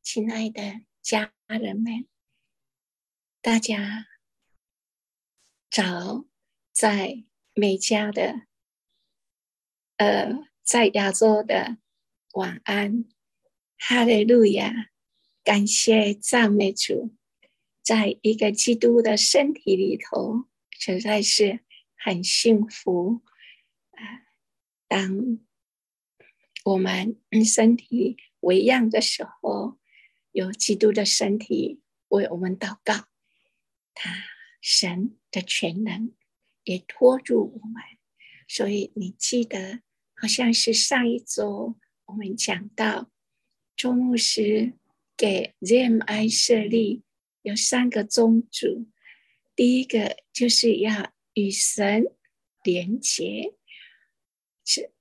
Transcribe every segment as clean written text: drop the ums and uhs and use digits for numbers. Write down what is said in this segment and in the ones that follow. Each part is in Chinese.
亲爱的家人们，大家早，在美加的在亚洲的晚安，哈利路亚！感谢赞美主，在一个基督的身体里头，实在是很幸福当我们身体为样的时候，有基督的身体为我们祷告，他神的全能也托住我们。所以你记得，好像是上一周我们讲到周牧师给 ZMI 设立有3个宗旨，第一个就是要与神连结，是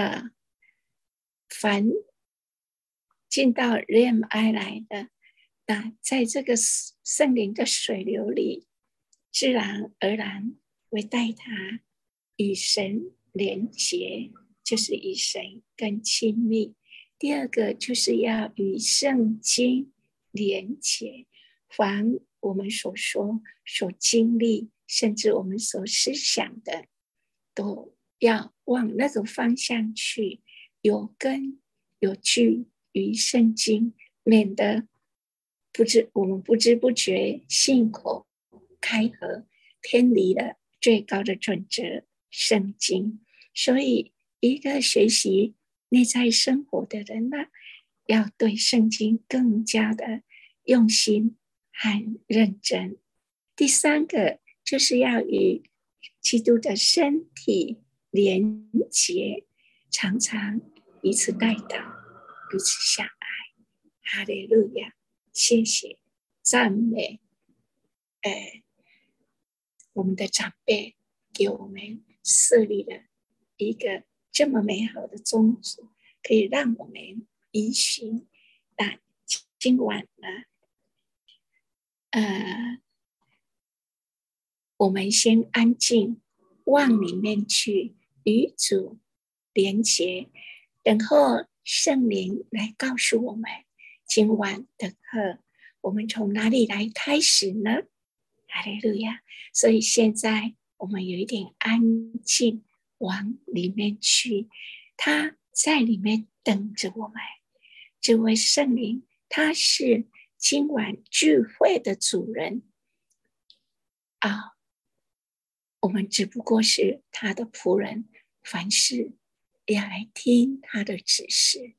凡进到 ZMI 来的，那在这个圣灵的水流里，自然而然会带他与神连结，就是与神更亲密。第二个就是要与圣经连结，凡我们所说、所经历，甚至我们所思想的，都要往那个方向去，有根有据于圣经，免得我们不知不觉信口开河，偏离了最高的准则圣经。所以一个学习内在生活的人呢，要对圣经更加的用心和认真。第3个就是要与基督的身体连结，常常彼此代祷，彼此相爱。哈利路亚！谢谢赞美我们的长辈给我们设立了一个这么美好的宗旨，可以让我们依循。那今晚呢，我们先安静，往里面去与主连结，等候圣灵来告诉我们今晚的课我们从哪里来开始呢？哈利路亚！所以现在我们有一点安静，往里面去，他在里面等着我们。这位圣灵，他是今晚聚会的主人啊，我们只不过是他的仆人，凡事要来听他的指示。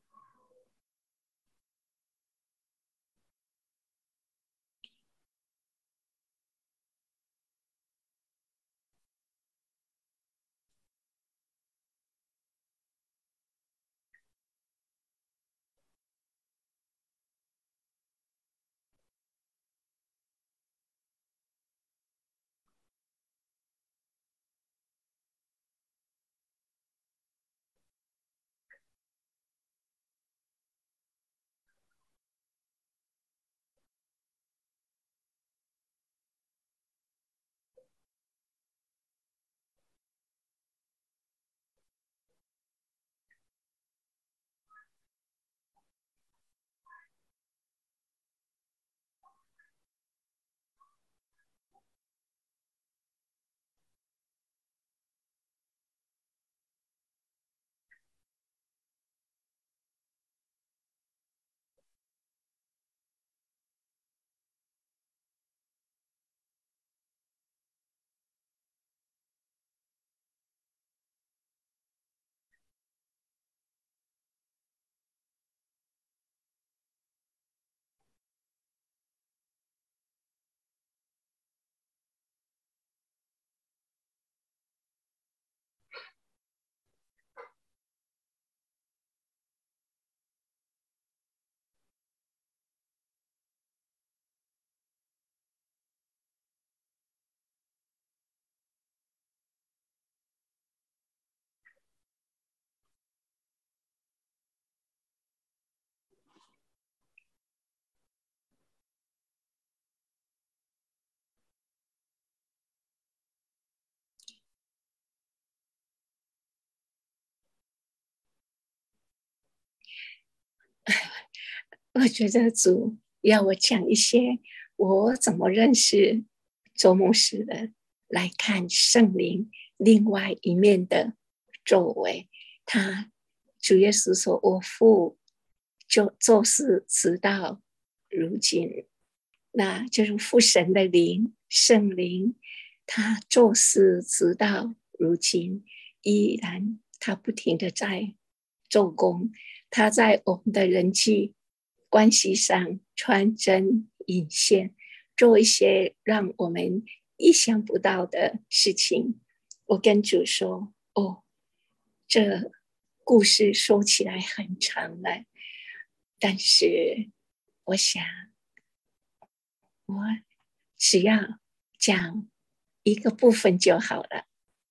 我觉得主要我讲一些我怎么认识周牧师的，来看圣灵另外一面的作为。主耶稣说，我父就做事直到如今，那就是父神的灵，圣灵，他做事直到如今，依然他不停的在做工，他在我们的人际关系上穿针引线，做一些让我们意想不到的事情。我跟主说，这故事说起来很长了，但是我想我只要讲一个部分就好了。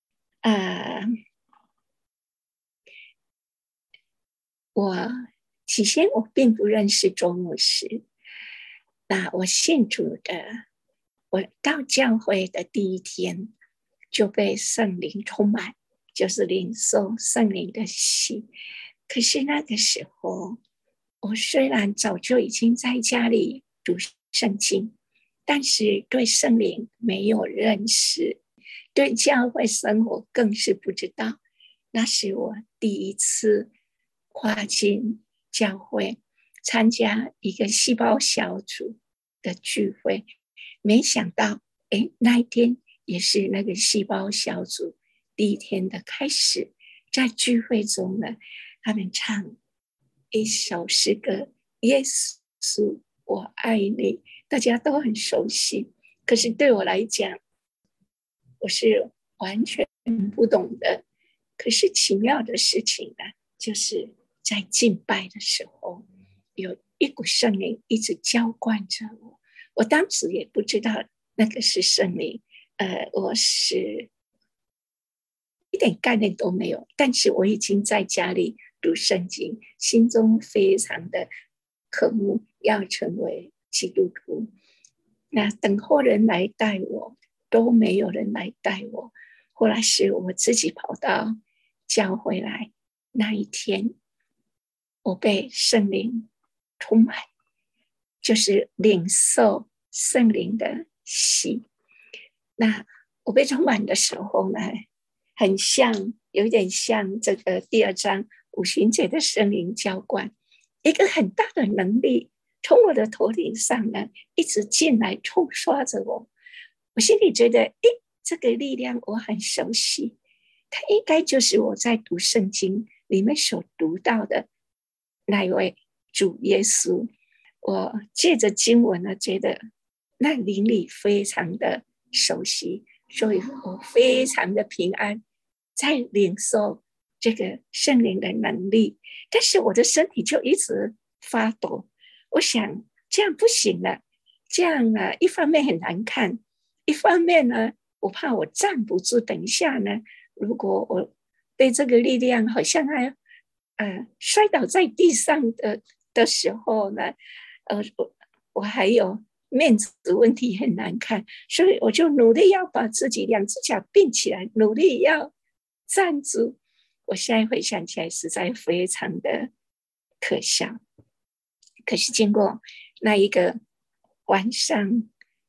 起先我并不认识周牧师，那我信主的，我到教会的第一天就被圣灵充满，就是领受圣灵的喜。可是那个时候，我虽然早就已经在家里读圣经，但是对圣灵没有认识，对教会生活更是不知道。那是我第一次跨进教会，参加一个细胞小组的聚会，没想到那一天也是那个细胞小组第一天的开始。在聚会中呢，他们唱一首诗歌，耶稣我爱你，大家都很熟悉，可是对我来讲我是完全不懂的。可是奇妙的事情呢，就是在敬拜的时候，有一股圣灵一直浇灌着我，我当时也不知道那个是圣灵，我是一点概念都没有，但是我已经在家里读圣经，心中非常的渴慕要成为基督徒。那等候人来带我，都没有人来带我。后来是我自己跑到教会来，那一天我被圣灵充满，就是领受圣灵的喜。那我被充满的时候呢，很像，有点像这个第二章五旬节的圣灵浇灌，一个很大的能力从我的头顶上呢一直进来冲刷着我。我心里觉得这个力量我很熟悉，它应该就是我在读圣经里面所读到的那一位主耶稣。我借着经文呢，觉得那灵里非常的熟悉，所以我非常的平安，在领受这个圣灵的能力。但是我的身体就一直发抖，我想这样不行了，这样呢，一方面很难看，一方面呢，我怕我站不住，等一下呢，如果我被这个力量好像还摔倒在地上的时候呢，我还有面子问题很难看，所以我就努力要把自己两只脚并起来，努力要站住。我现在回想起来实在非常的可笑。可是经过那一个晚上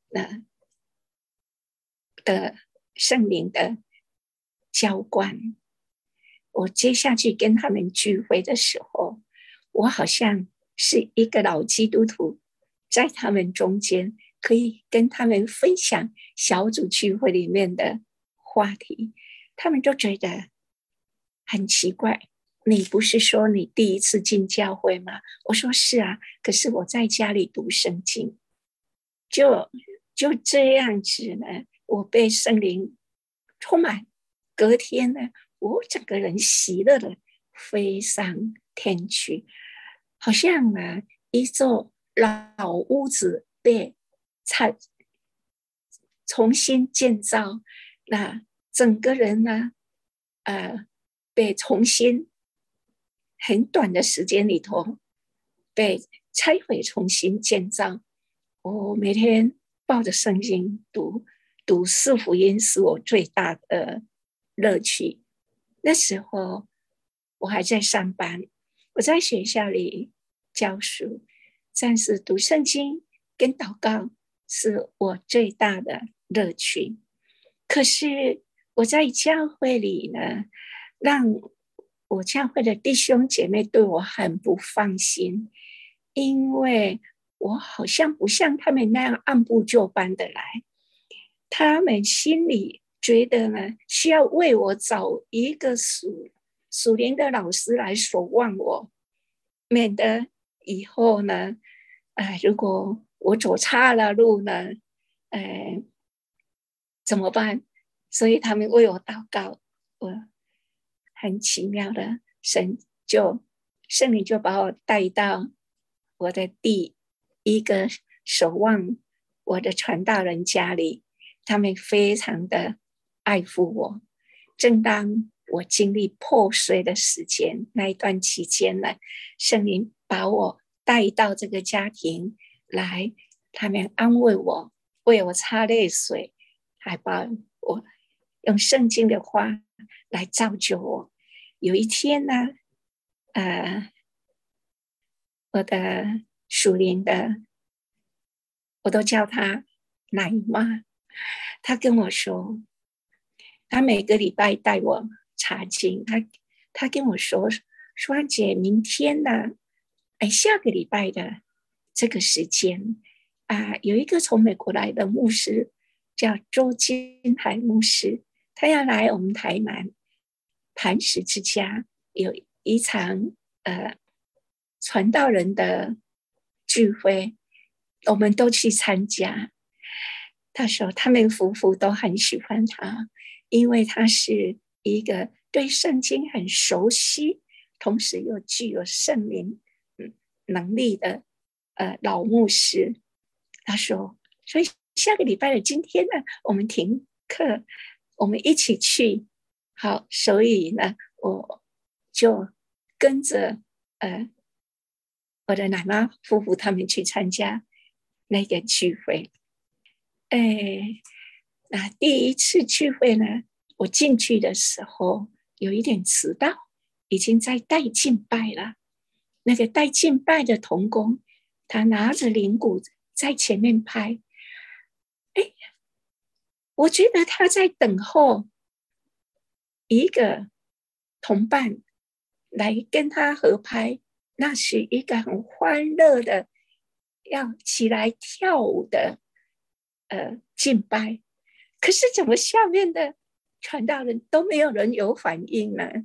的圣灵的浇灌，我接下去跟他们聚会的时候，我好像是一个老基督徒，在他们中间可以跟他们分享小组聚会里面的话题。他们都觉得很奇怪，你不是说你第一次进教会吗？我说是啊，可是我在家里读圣经。就这样子呢，我被圣灵充满，隔天呢，我整个人喜乐的飞上天去，好像呢一座老屋子被重新建造，那整个人呢被重新很短的时间里头被拆毁，重新建造。我每天抱着圣经读四福音是我最大的乐趣。那时候我还在上班，我在学校里教书， 暂时读圣经跟祷告是我最大的乐趣。可是我在教会里呢，让我教会的弟兄姐妹对我很不放心，因为我好像不像他们那样按部就班的来，他们心里觉得呢，需要为我找一个属灵的老师来守望我，免得以后呢，如果我走差了路呢，怎么办？所以他们为我祷告，我很奇妙的，圣灵就把我带到我的第一个守望我的传道人家里，他们非常的爱护我。正当我经历破碎的时间，那一段期间呢，圣灵把我带到这个家庭来，他们安慰我，为我擦泪水，还把我用圣经的话来造就我。有一天呢，我的属灵的，我都叫她奶妈，她跟我说，她每个礼拜带我查经，她跟我说，舒安姐，明天呢，下个礼拜的这个时间有一个从美国来的牧师叫周金海牧师，他要来我们台南磐石之家有一场传道人的聚会，我们都去参加。他说他们夫妇都很喜欢他，因为他是一个对圣经很熟悉，同时又具有圣灵能力的老牧师。他说，所以下个礼拜的今天呢，我们停课，我们一起去。好，所以呢，我就跟着我的奶妈夫妇他们去参加那个聚会。那第一次聚会呢，我进去的时候有一点迟到，已经在带敬拜了。那个带敬拜的同工，他拿着铃鼓在前面拍。我觉得他在等候一个同伴来跟他合拍，那是一个很欢乐的要起来跳舞的敬拜。可是怎么下面的传道人都没有人有反应呢？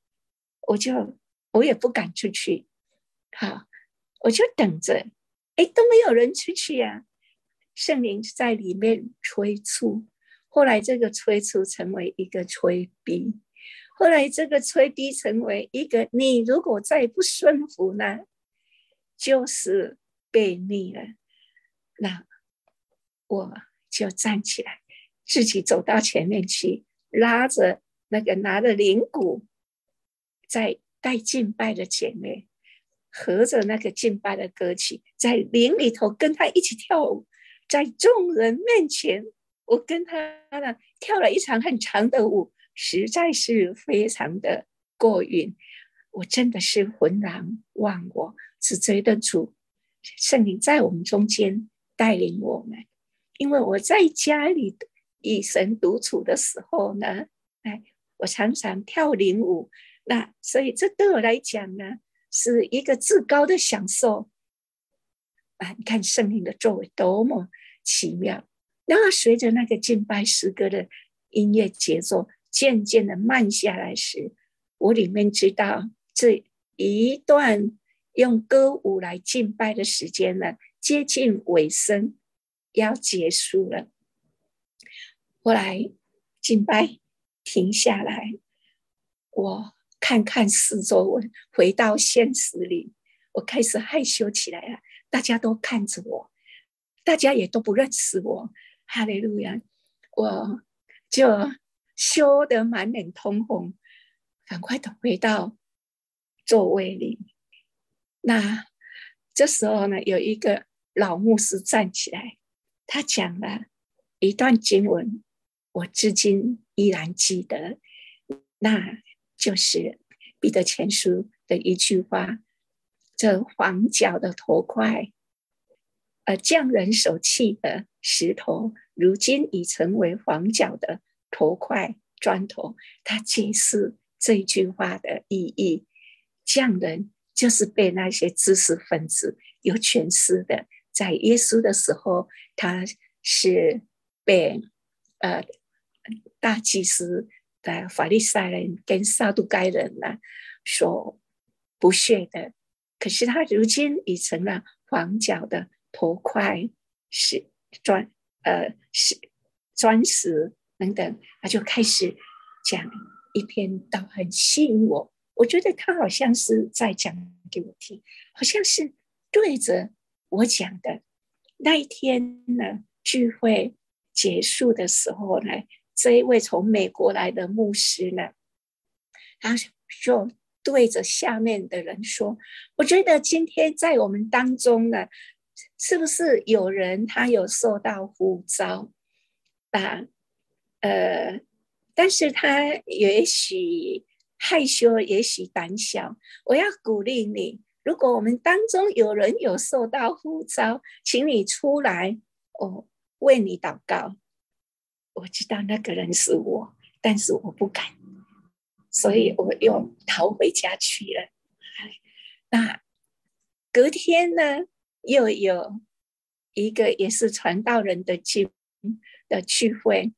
我也不敢出去，好，我就等着，都没有人出去啊。圣灵在里面催促，后来这个催促成为一个催逼，后来这个催逼成为一个你如果再不顺服呢，就是被逆了。那我就站起来，自己走到前面去，拉着那个拿着铃鼓在带敬拜的姐妹，合着那个敬拜的歌曲，在灵里头跟他一起跳舞，在众人面前，我跟他呢跳了一场很长的舞，实在是非常的过瘾。我真的是浑然忘我，只觉得主圣灵在我们中间带领我们。因为我在家里与神独处的时候呢，我常常跳灵舞，那所以这对我来讲呢，是一个至高的享受你看圣灵的作为多么奇妙。然后随着那个敬拜诗歌的音乐节奏渐渐的慢下来时，我里面知道这一段用歌舞来敬拜的时间呢，接近尾声，要结束了。后来敬拜停下来，我看看四周，回到现实里，我开始害羞起来了。大家都看着我，大家也都不认识我。哈利路亚！我就羞得满脸通红，赶快的回到座位里。那这时候呢，有一个老牧师站起来，他讲了一段经文，我至今依然记得，那就是彼得前书的一句话：这黄角的头块匠人手砌的石头，如今已成为房角的头块砖头。他解释这句话的意义，匠人就是被那些知识分子有权势的，在耶稣的时候，他是被大祭司的法利赛人跟撒都该人呢所不屑的，可是他如今已成了房角的头块，是砖石等等，他就开始讲一篇道，很吸引我。我觉得他好像是在讲给我听，好像是对着我讲的。那一天呢，聚会结束的时候呢，这一位从美国来的牧师呢，他就对着下面的人说，我觉得今天在我们当中呢，是不是有人他有受到呼召但是他也许害羞，也许胆小。我要鼓励你，如果我们当中有人有受到呼召，请你出来，为你祷告。我知道那个人是我，但是我不敢，所以我又逃回家去了。那隔天呢，又有一个也是传道人的聚会，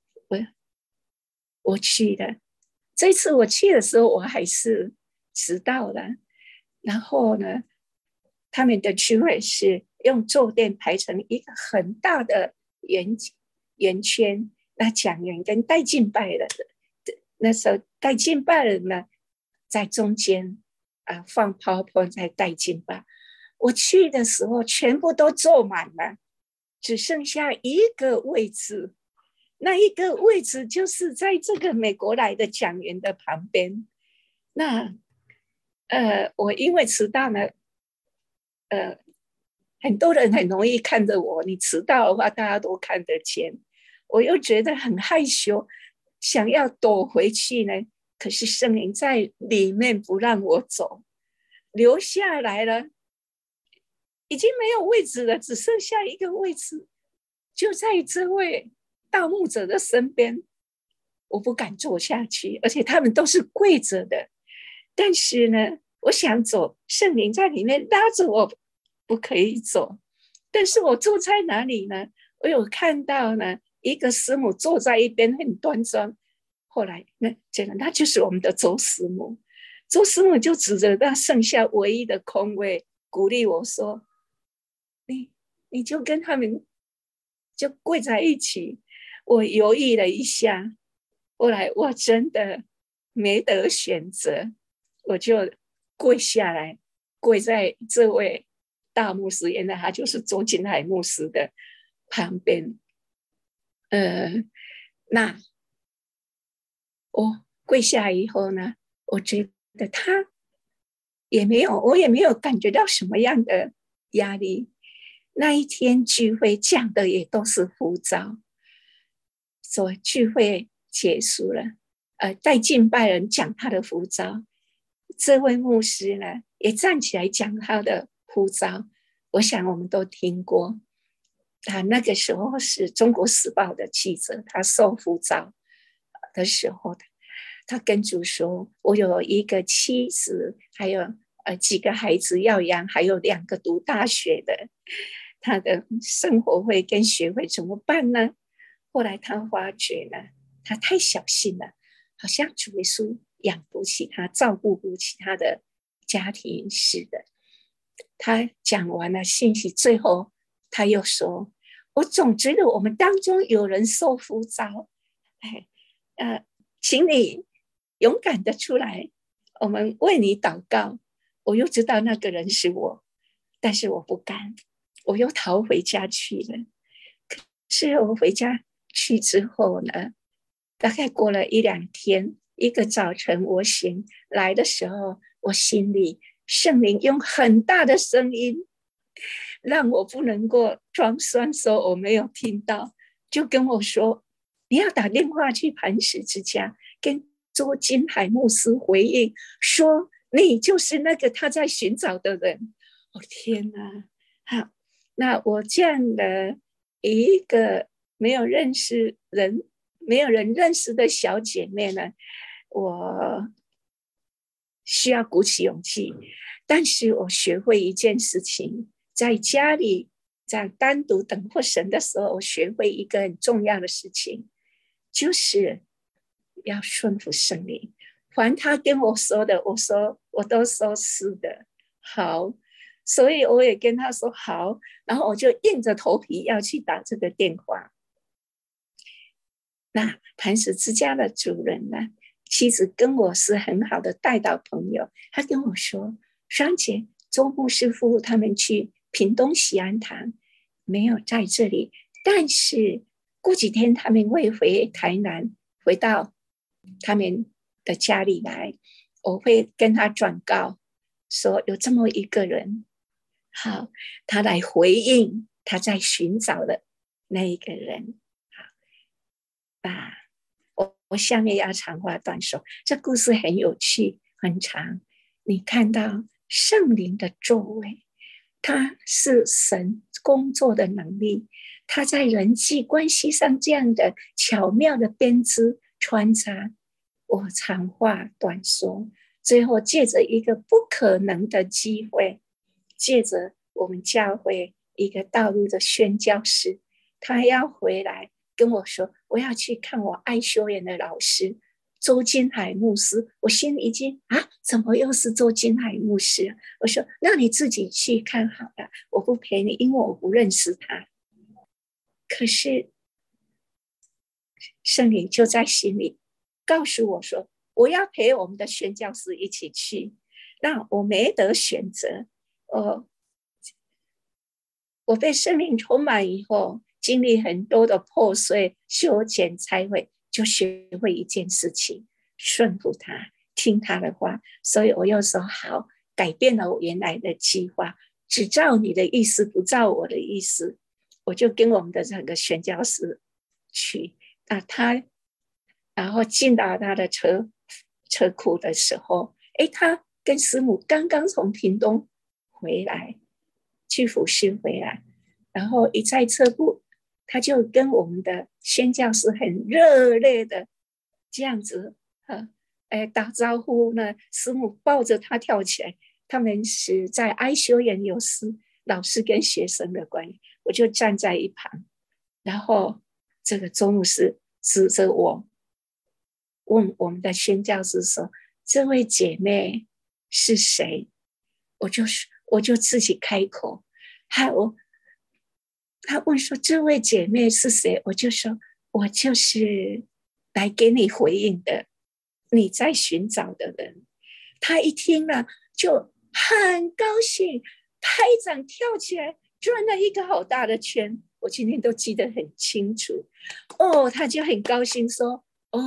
我去了。这次我去的时候，我还是迟到了。然后呢，他们的聚会是用坐垫排成一个很大的圆圈，那讲员跟带敬拜的，那时候带敬拜的呢，在中间放PowerPoint在带敬拜。我去的时候，全部都坐满了，只剩下一个位置。那一个位置就是在这个美国来的讲员的旁边。那我因为迟到呢，很多人很容易看着我，你迟到的话大家都看得见，我又觉得很害羞，想要躲回去呢，可是圣灵在里面不让我走，留下来了，已经没有位置了，只剩下一个位置，就在这位盗墓者的身边。我不敢坐下去，而且他们都是跪着的，但是呢，我想走，圣灵在里面拉着我不可以走。但是我坐在哪里呢？我有看到呢，一个师母坐在一边很端庄，后来那就是我们的周师母。周师母就指着那剩下唯一的空位，鼓励我说，你就跟他们就跪在一起。我犹豫了一下，后来我真的没得选择，我就跪下来，跪在这位大牧师，原来他就是周金海牧师的旁边。那我跪下以后呢，我觉得我也没有感觉到什么样的压力。那一天聚会讲的也都是呼召，所以聚会结束了，带敬拜人讲他的呼召，这位牧师呢也站起来讲他的呼召。我想我们都听过，他那个时候是中国时报的记者，他受呼召的时候，他跟主说，我有一个妻子，还有几个孩子要养，还有2个读大学的，他的生活费跟学费怎么办呢？后来他发觉呢，他太小心了，好像主耶稣养不起他，照顾不起他的家庭似的。他讲完了信息，最后他又说，我总觉得我们当中有人受呼召，请你勇敢的出来，我们为你祷告。我又知道那个人是我，但是我不敢，我又逃回家去了。可是我回家去之后呢，大概过了1-2天，一个早晨我醒来的时候，我心里圣灵用很大的声音，让我不能够装酸说我没有听到，就跟我说，你要打电话去磐石之家，跟周金海牧师回应说，你就是那个他在寻找的人。天哪！ 那我这样的一个没有人认识的小姐妹呢，我需要鼓起勇气。但是我学会一件事情，在家里在单独等候神的时候，我学会一个很重要的事情，就是要顺服圣灵。凡他跟我说的，我都说是的，好，所以我也跟他说好，然后我就硬着头皮要去打这个电话。那磐石之家的主人呢，妻子跟我是很好的带导朋友，他跟我说，双姐周牧师傅他们去屏东喜安堂，没有在这里，但是过几天他们会回台南，回到他们的家里来，我会跟他转告说有这么一个人，好，他来回应他在寻找的那一个人。我下面要长话短说，这故事很有趣很长。你看到圣灵的作为，他是神工作的能力，他在人际关系上这样的巧妙的编织穿插。我长话短说，最后借着一个不可能的机会，借着我们教会一个道路的宣教师，他要回来跟我说，我要去看我爱修园的老师周金海牧师。我心里已经怎么又是周金海牧师？我说那你自己去看好了，我不陪你，因为我不认识他。可是圣灵就在心里告诉我说，我要陪我们的宣教师一起去。那我没得选择，我被圣灵充满以后，经历很多的破碎、修剪、拆毁，就学会一件事情：顺服他，听他的话。所以我又说好，改变了我原来的计划，只照你的意思，不照我的意思。我就跟我们的这个宣教师去，然后进到他的车库的时候，他跟师母刚刚从屏东回来，去服侍回来，然后一在车库，他就跟我们的宣教师很热烈的这样子打招呼呢。师母抱着他跳起来，他们是在爱修园有师，老师跟学生的关系，我就站在一旁，然后这个周牧师指着我问我们的宣教师说，这位姐妹是谁？我就自己开口，他问说这位姐妹是谁？我就说我就是来给你回应的，你在寻找的人。他一听了就很高兴，拍掌跳起来，转了一个好大的圈，我今天都记得很清楚。他就很高兴说，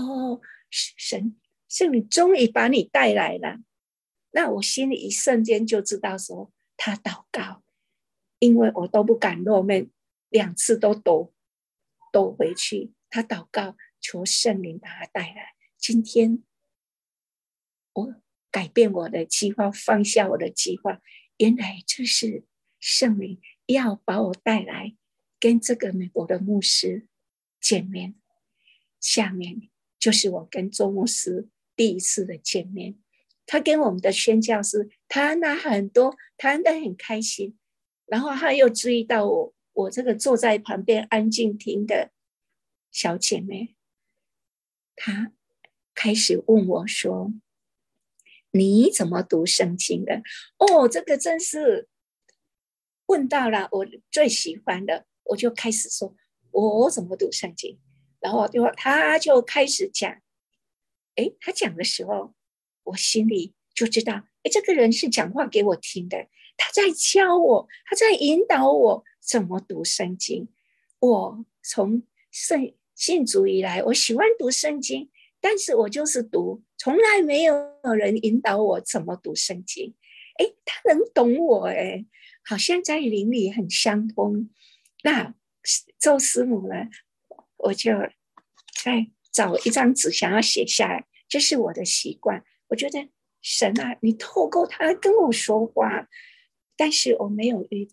圣灵终于把你带来了。那我心里一瞬间就知道说他祷告，因为我都不敢露面，2次都躲回去。他祷告求圣灵把他带来。今天我改变我的计划，放下我的计划，原来这是圣灵要把我带来跟这个美国的牧师见面。下面就是我跟周牧师第一次的见面，他跟我们的宣教师谈了很多，谈得很开心。然后他又注意到我这个坐在旁边安静听的小姐妹，他开始问我说，你怎么读圣经的？这个真是问到了我最喜欢的。我就开始说我怎么读圣经，然后他就开始讲。他讲的时候我心里就知道，这个人是讲话给我听的，他在教我，他在引导我怎么读圣经。我从信主以来，我喜欢读圣经，但是我就是读，从来没有人引导我怎么读圣经。他能懂我，好像在灵里很相通。那周师母呢，我就再找一张纸想要写下来，这是我的习惯。我觉得神啊，你透过他跟我说话，但是我没有预备，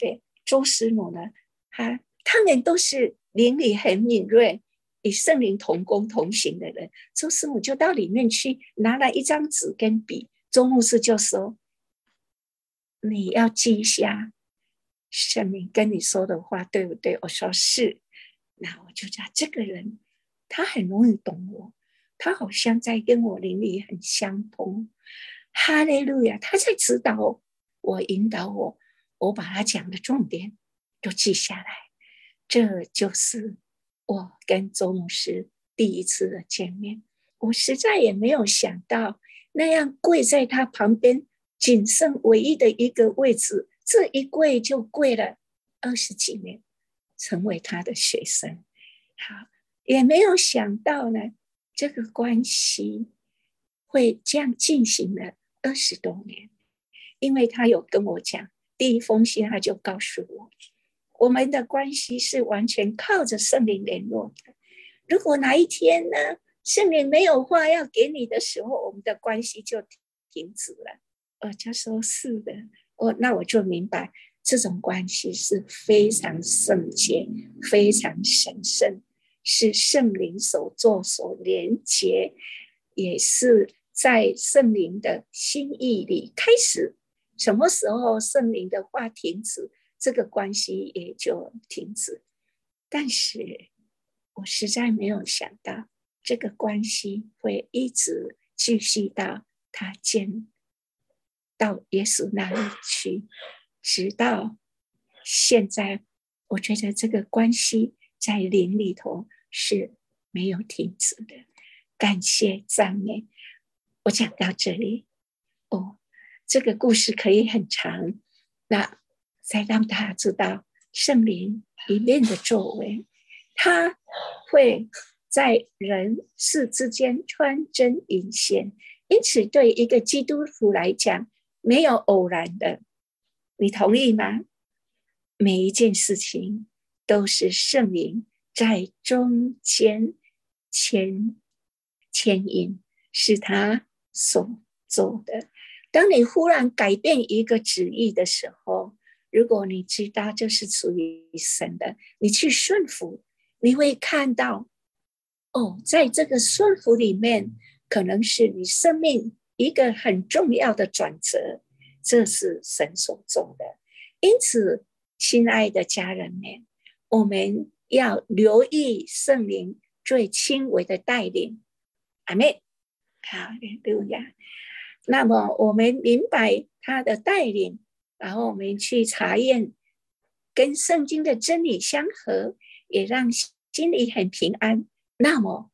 周师母呢，他们都是灵里很敏锐，与圣灵同工同行的人。周师母就到里面去拿了一张纸跟笔，周牧师就说，你要记一下圣灵跟你说的话，对不对？我说是。那我就讲这个人他很容易懂我，他好像在跟我灵里很相通。哈利路亚，他在指导我，引导我，我把他讲的重点都记下来。这就是我跟周牧师第一次的见面。我实在也没有想到，那样跪在他旁边仅剩唯一的一个位置，这一跪就跪了20几年，成为他的学生。好，也没有想到呢，这个关系会这样进行了20多年。因为他有跟我讲，第一封信他就告诉我，我们的关系是完全靠着圣灵联络的。如果哪一天呢，圣灵没有话要给你的时候，我们的关系就停止了。我就说是的，那我就明白这种关系是非常圣洁、非常神圣，是圣灵所做所连结，也是在圣灵的心意里开始。什么时候圣灵的话停止，这个关系也就停止。但是我实在没有想到，这个关系会一直继续到他见到耶稣那里去，直到现在。我觉得这个关系在灵里头是没有停止的。感谢赞美。我讲到这里，这个故事可以很长，那再让大家知道圣灵里面的作为，他会在人事之间穿针引线。因此对一个基督徒来讲，没有偶然的，你同意吗？每一件事情都是圣灵在中间牵引，是他所做的。当你忽然改变一个旨意的时候，如果你知道这是属于神的，你去顺服，你会看到在这个顺服里面，可能是你生命一个很重要的转折，这是神所做的。因此亲爱的家人们，我们要留意圣灵最轻微的带领。阿们，哈利路亚。那么我们明白他的带领，然后我们去查验跟圣经的真理相合，也让心里很平安。那么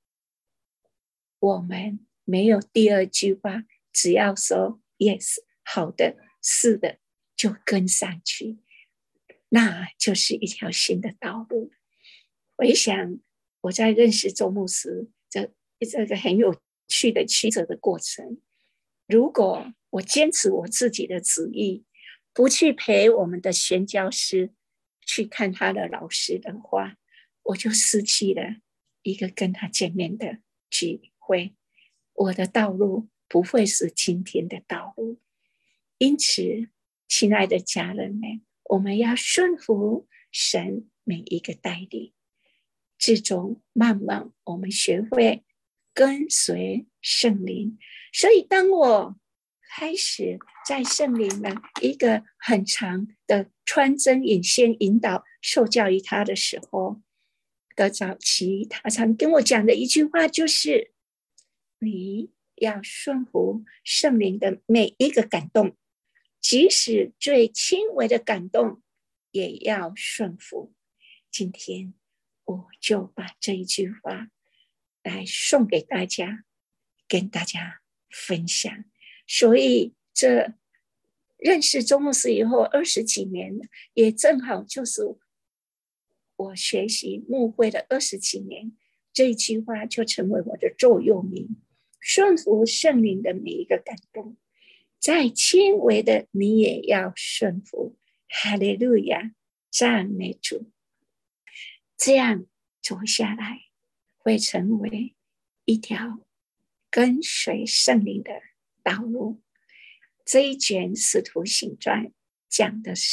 我们没有第二句话，只要说 yes， 好的，是的，就跟上去，那就是一条新的道路。我想我在认识周牧师这个很有趣的曲折的过程，如果我坚持我自己的旨意，不去陪我们的宣教师去看他的老师的话，我就失去了一个跟他见面的机会。我的道路不会是今天的道路。因此亲爱的家人们，我们要顺服神每一个带领，最终慢慢我们学会跟随圣灵。所以当我开始在圣灵的一个很长的穿针引线引导受教于他的时候的早期，他常跟我讲的一句话就是，你要顺服圣灵的每一个感动，即使最轻微的感动也要顺服。今天我就把这一句话来送给大家，跟大家分享。所以这认识周牧师以后20几年，也正好就是我学习牧会的20几年，这一句话就成为我的座右铭。顺服圣灵的每一个感动，再轻微的你也要顺服。哈利路亚，赞美主。这样走下来，会成为一条跟随圣灵的道路。这一卷使徒行传讲的是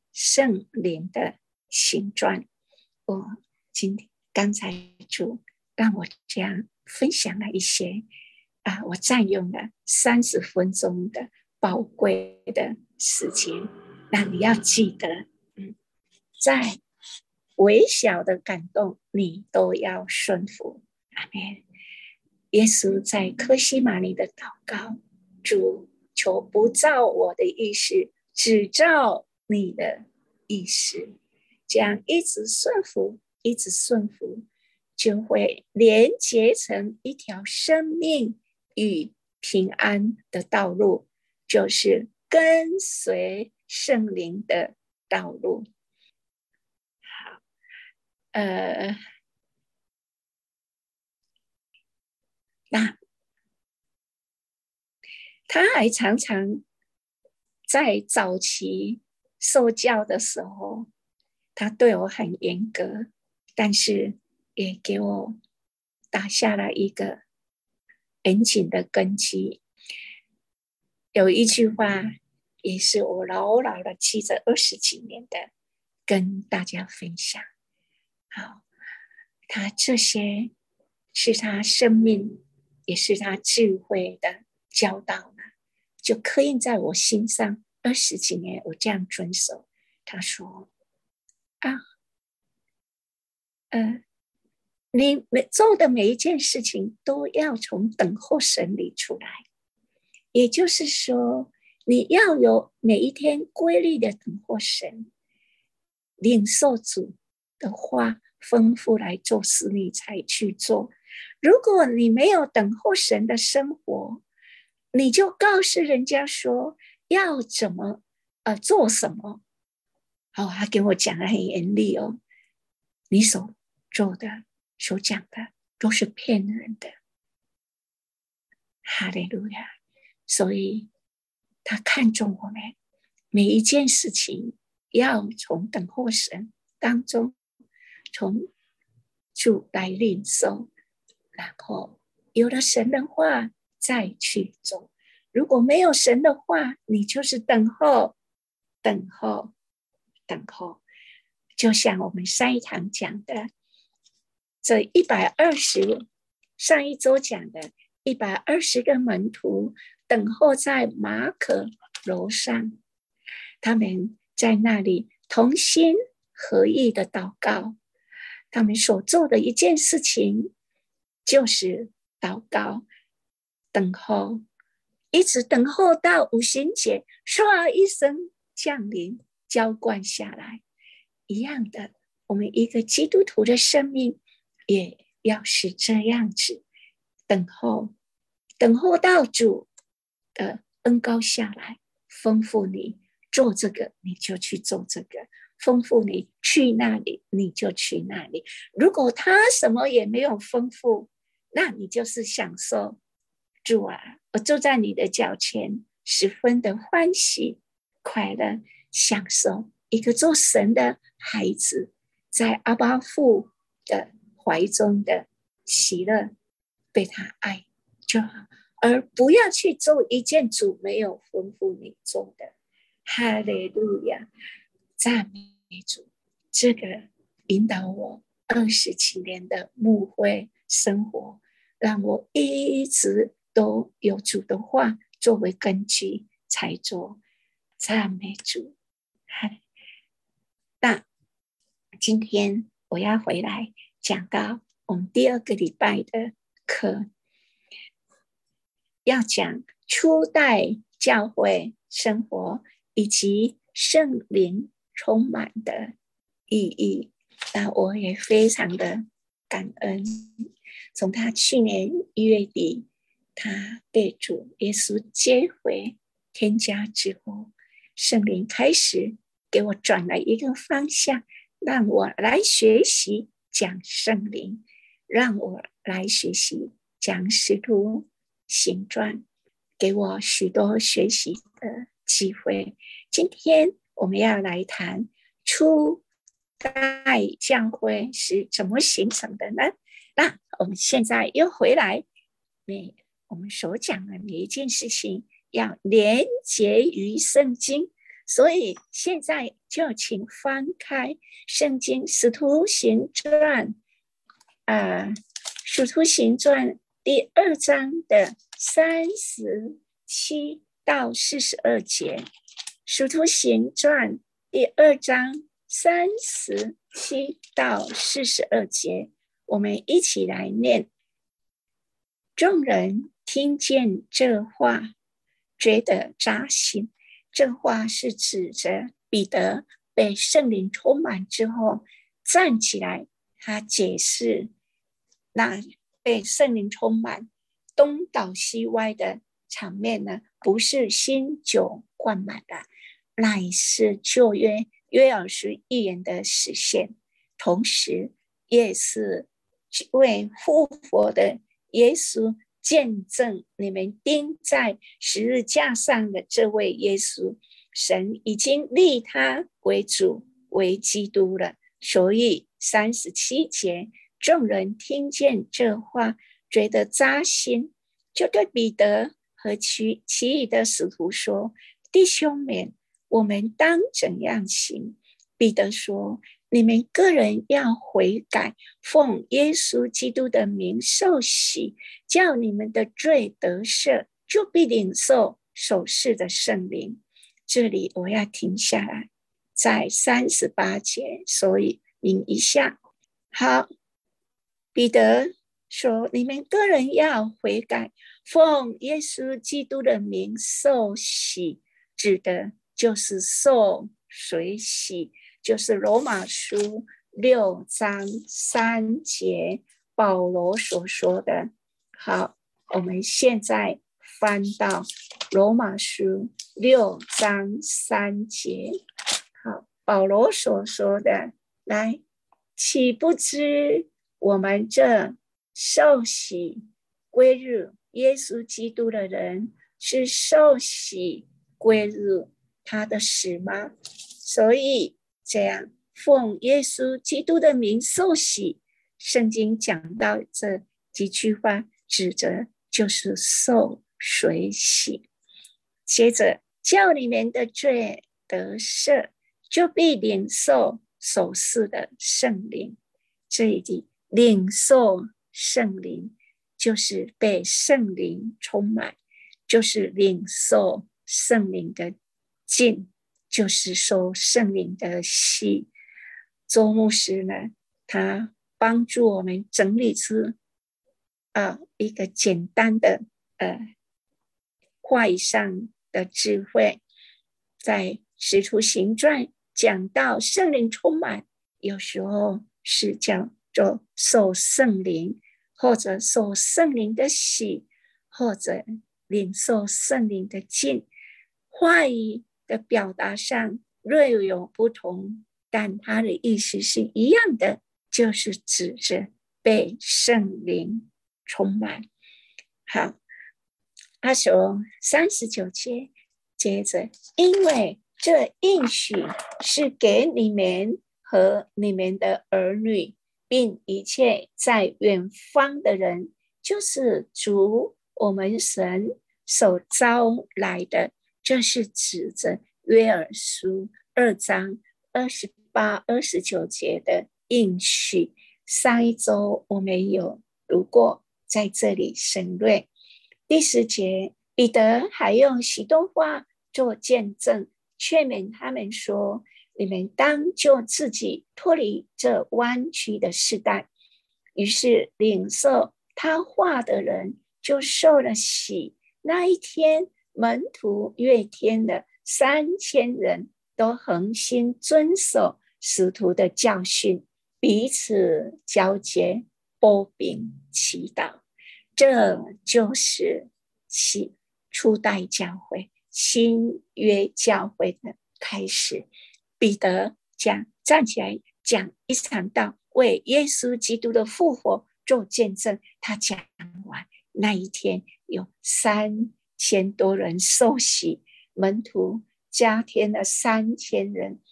圣灵的形状。我刚才主让我这样分享了一些我占用了30分钟的宝贵的时间。那你要记得，在微小的感动你都要顺服。阿们。耶稣在客西马尼的祷告，主，求不照我的意思，只照你的意思。这样一直顺服，一直顺服，就会连结成一条生命与平安的道路，就是跟随圣灵的道路。好，那他还常常在早期受教的时候，他对我很严格，但是也给我打下了一个严谨的根基。有一句话也是我牢牢的记着20几年的，跟大家分享。好，他这些是他生命也是他智慧的教导呢，就刻印在我心上20几年，我这样遵守。他说你做的每一件事情都要从等候神里出来，也就是说你要有每一天规律的等候神，领受主的话吩咐来做事，你才去做。如果你没有等候神的生活，你就告诉人家说要怎么做什么。他给我讲得很严厉哦，你所做的所讲的都是骗人的。哈利路亚。所以他看重我们每一件事情要从等候神当中，从主来领受，然后有了神的话再去做。如果没有神的话，你就是等候等候等候。就像我们上一堂讲的，这120，上一周讲的120个门徒等候在马可楼上，他们在那里同心合意的祷告。他们所做的一件事情就是祷告等候，一直等候到五旬节唰一声降临浇灌下来。一样的，我们一个基督徒的生命也要是这样子，等候到主的恩膏下来，吩咐你做这个你就去做这个，吩咐你去那里你就去那里。如果他什么也没有吩咐，那你就是享受。主啊，我坐在你的脚前，十分的欢喜快乐，享受一个做神的孩子在阿爸父的怀中的喜乐，被他爱就好，而不要去做一件主没有吩咐你做的。哈利路亚，赞美主。这个引导我20几年的牧会生活，让我一直都有主的话作为根基才做。赞美主。那今天我要回来讲到我们第2个礼拜的课，要讲初代教会生活以及圣灵充满的意义。那我也非常的感恩，从他去年1月底他被主耶稣接回天家之后，圣灵开始给我转了一个方向，让我来学习讲圣灵，让我来学习讲使徒行传，给我许多学习的机会。今天我们要来谈初代教会是怎么形成的呢？那我们现在又回来，我们所讲的每一件事情要连结于圣经， 所以现在就请翻开圣经使徒行传使徒行传第2章的37到42节，使徒行传第2章37到42节，我们一起来念。众人听见这话，觉得扎心。这话是指着彼得被圣灵充满之后站起来，他解释那被圣灵充满东倒西歪的场面呢，不是新酒灌满的，乃是旧约约珥书预言的实现，同时也是为复活的耶稣见证你们钉在十字架上的这位耶稣，神已经立他为主为基督了。所以37节，众人听见这话，觉得扎心，就对彼得和其余的使徒说：弟兄们，我们当怎样行？彼得说：你们个人要悔改，奉耶稣基督的名受洗，叫你们的罪得赦，就必领受所赐的圣灵。这里我要停下来，在38节，所以念一下。好，彼得说：你们个人要悔改，奉耶稣基督的名受洗，指的就是受水洗，就是罗马书6章3节保罗所说的。好，我们现在翻到罗马书6章3节。好，保罗所说的，来，岂不知我们这受洗归入耶稣基督的人，是受洗归入他的死吗？所以这样奉耶稣基督的名受洗，圣经讲到这几句话，指着就是受水洗。接着，叫你们的罪得赦，就必领受所赐的圣灵。这里领受圣灵，就是被圣灵充满，就是领受圣灵的浸，就是受圣灵的洗。周牧师呢，他帮助我们整理出一个简单的话语上的智慧。在使徒行传讲到圣灵充满，有时候是叫做受圣灵，或者受圣灵的洗，或者领受圣灵的浸。话语的表达上略有不同，但它的意思是一样的，就是指着被圣灵充满。好，他说39节，接着，因为这应许是给你们和你们的儿女，并一切在远方的人，就是主我们神所招来的。这是指着约珥书2章28、29节的应许。上一周我们有读过，在这里省略。第10节，彼得还用许多话做见证，劝勉他们说：你们当救自己脱离这弯曲的世代。于是领受他话的人就受了洗。那一天，门徒约添了3000人，都恒心遵守使徒的教训，彼此交接，擘饼祈祷。这就是初代教会、新约教会的开始。彼得站起来讲一场道，为耶稣基督的复活做见证。他讲完那一天，有3000多人受洗，门徒加添了3000人，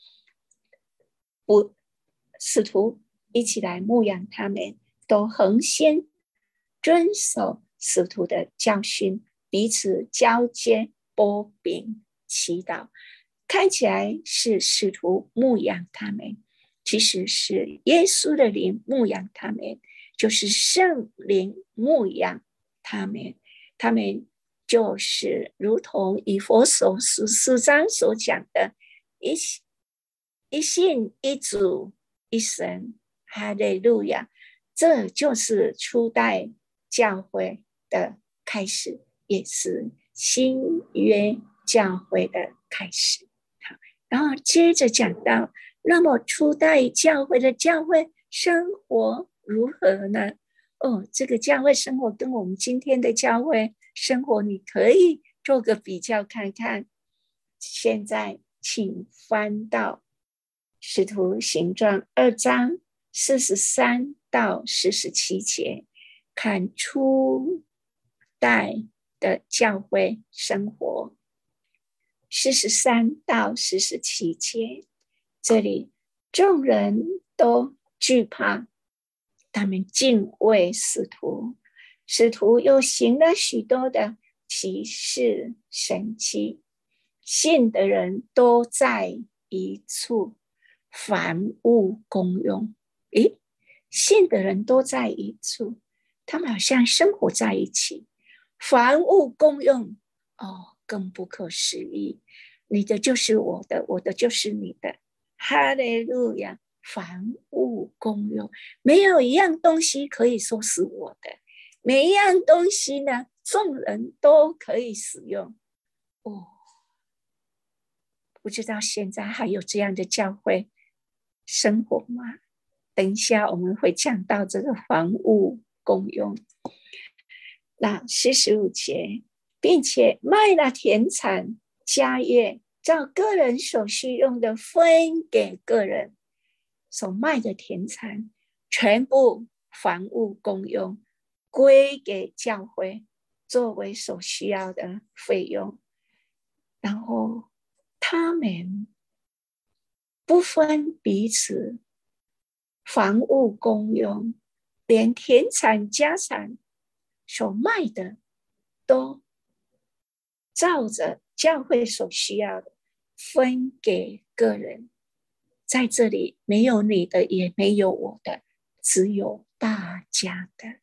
使徒一起来牧养他们，都恒心遵守使徒的教训，彼此交接，擘饼祈祷。 看起来是使徒牧养他们，其实是耶稣的灵牧养他们，就是圣灵牧养他们。他们就是如同以弗所书4章所讲的，一信一主一神，哈利路亚！这就是初代教会的开始，也是新约教会的开始。然后接着讲到，那么初代教会的教会生活如何呢？这个教会生活跟我们今天的教会生活，你可以做个比较看看。现在请翻到使徒行传2章43到47节，看初代的教会生活。43到47节，这里众人都惧怕，他们敬畏使徒，使徒又行了许多的奇事神迹，信的人都在一处，凡物公用。信的人都在一处，他们好像生活在一起，凡物公用，更不可思议。你的就是我的，我的就是你的，哈利路亚！凡物公用，没有一样东西可以说是我的，每一样东西呢，众人都可以使用。不知道现在还有这样的教会生活吗？等一下我们会讲到这个凡物公用。那45节，并且卖了田产家业，照个人所需用的分给个人。所卖的田产全部凡物公用，归给教会作为所需要的费用。然后他们不分彼此，凡物公用，连田产家产所卖的都照着教会所需要的分给个人。在这里没有你的，也没有我的，只有大家的。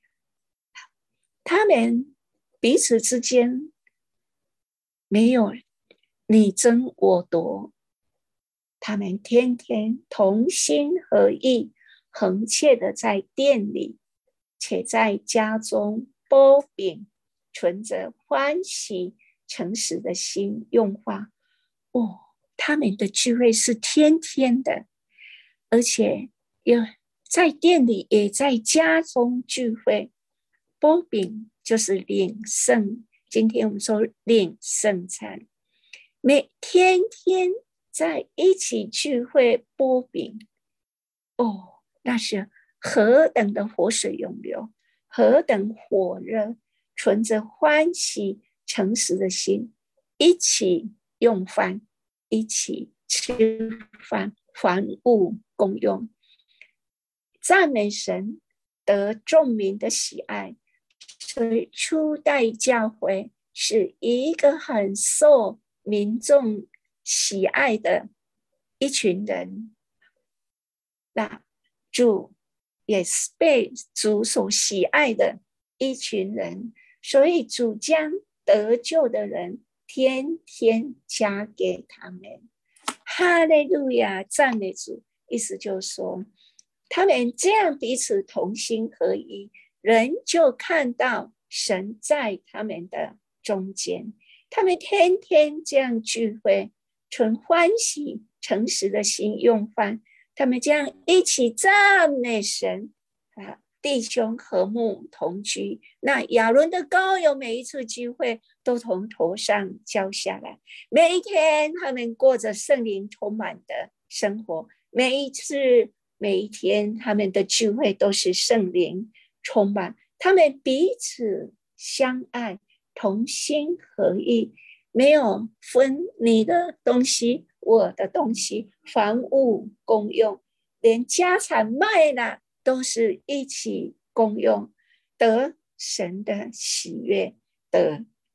他们彼此之间没有你争我夺，他们天天同心合意，恒切的在店里，且在家中擘饼，存着欢喜诚实的心用饭。他们的聚会是天天的，而且也在店里，也在家中聚会。擘饼就是领圣，今天我们说领圣餐，每天天在一起聚会擘饼。那是何等的活水涌流，何等火热，存着欢喜诚实的心，一起用饭，一起吃饭，凡物公用，赞美神，得众民的喜爱。所以初代教会是一个很受民众喜爱的一群人，那主也是被主所喜爱的一群人，所以主将得救的人天天加给他们。哈利路亚，赞美主！意思就是说，他们这样彼此同心合一，人就看到神在他们的中间。他们天天这样聚会，存欢喜诚实的心用饭，他们这样一起赞美神，弟兄和睦同居。那亚伦的膏油每一次聚会都从头上浇下来，每一天他们过着圣灵充满的生活，每一天他们的聚会都是圣灵充满，他们彼此相爱，同心合意，没有分你的东西我的东西，凡物公用，连家产卖了都是一起公用，得神的喜悦，得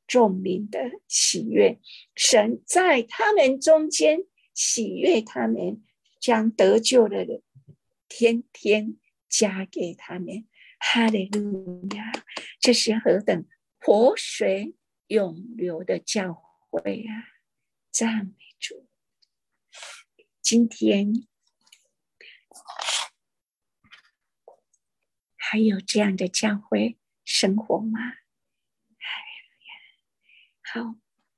众民的喜悦。神在他们中间喜悦他们，将得救的人天天加给他们。哈利路亚！这是何等活水永流的教会啊！赞美主！今天还有这样的教会生活吗？好，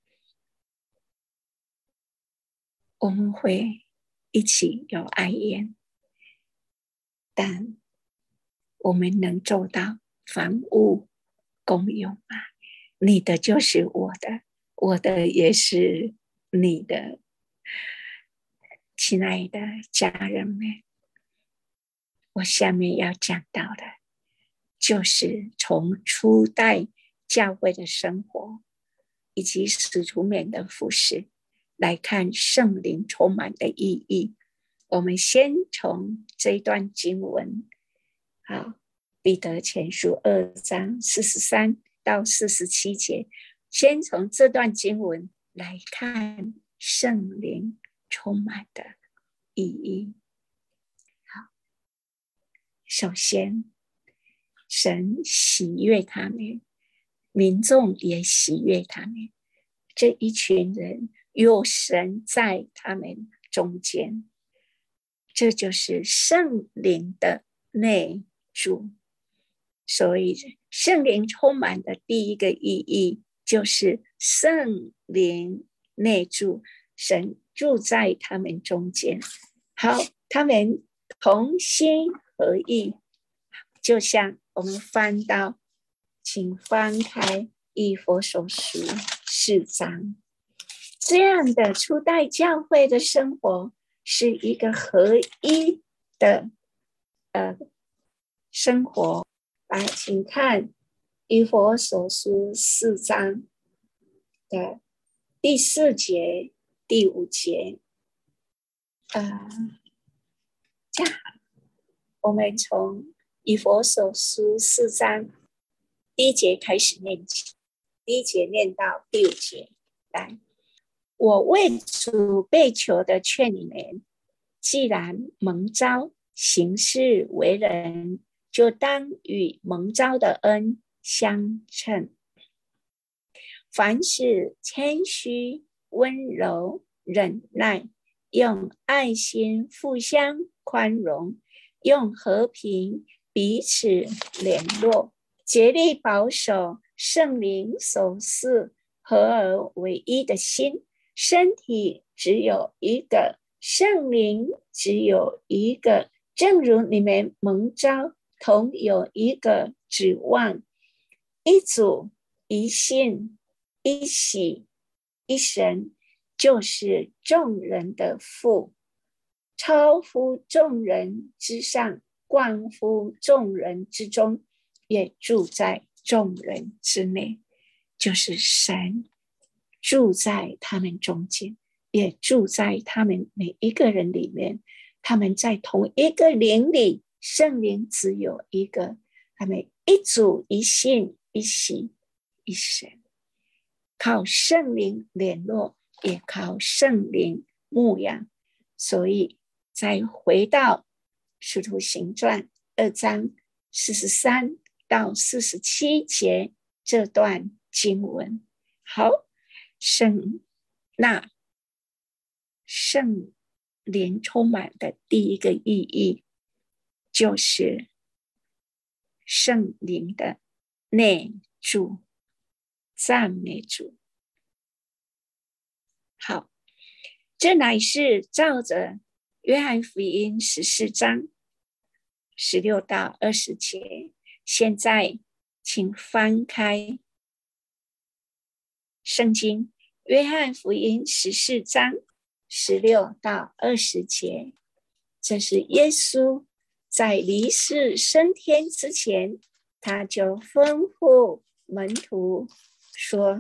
我们会一起有爱宴，但我们能做到房屋共用吗？你的就是我的，我的也是你的。亲爱的家人们，我下面要讲到的就是从初代教会的生活以及使徒们的服事来看圣灵充满的意义。我们先从这一段经文，彼得前书2章43到47节，先从这段经文来看圣灵充满的意义。好，首先，神喜悦他们，民众也喜悦他们。这一群人有神在他们中间，这就是圣灵的内住。所以圣灵充满的第一个意义就是圣灵内住，神住在他们中间。好，他们同心合意，就像我们翻到，请翻开以弗所书4章，这样的初代教会的生活是一个合一的生活。来，请看以弗所书4章的第4节、第5节。这样，我们从以弗所书4章第1节开始念起，第1节念到第5节。来，我为主被求的劝你们，既然蒙召行事为人，就当与蒙召的恩相称。凡事谦虚、温柔、忍耐，用爱心互相宽容，用和平彼此联络，竭力保守圣灵所赐合而为一的心。身体只有一个，圣灵只有一个，正如你们蒙召同有一个指望，一主、一信、一喜、一神，就是众人的父，超乎众人之上，贯乎众人之中，也住在众人之内。就是神住在他们中间，也住在他们每一个人里面。他们在同一个灵里，圣灵只有一个，他们一主、一信、一喜、一神，靠圣灵联络，也靠圣灵牧养。所以再回到使徒行传2章43到47节这段经文。好，圣灵充满的第一个意义就是圣灵的内住。赞美主。好，这乃是照着约翰福音14章16到20节。现在请翻开圣经约翰福音14章16到20节，这是耶稣在离世升天之前，他就吩咐门徒说，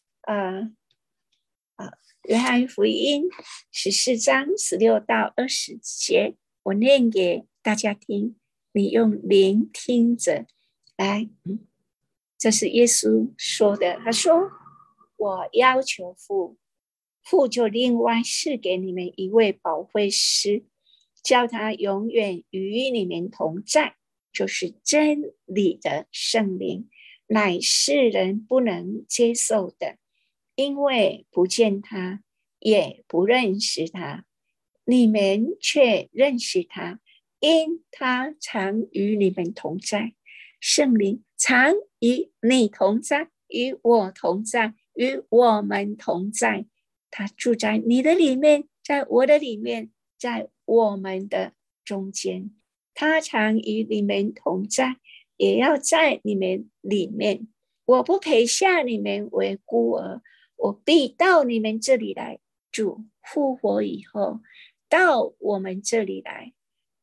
约翰福音14章16到20节，我念给大家听，你用聆听着来。这是耶稣说的，他说， 我要求父，父就另外赐给你们一位保惠师，叫他永远与你们同在，就是真理的圣灵，乃世人不能接受的，因为不见他，也不认识他，你们却认识他，因他常与你们同在。圣灵常与你同在，与我同在，与我们同在，他住在你的里面，在我的里面，在我们的中间，他常与你们同在，也要在你们里面。我不撇下你们为孤儿，我必到你们这里来。主复活以后，到我们这里来，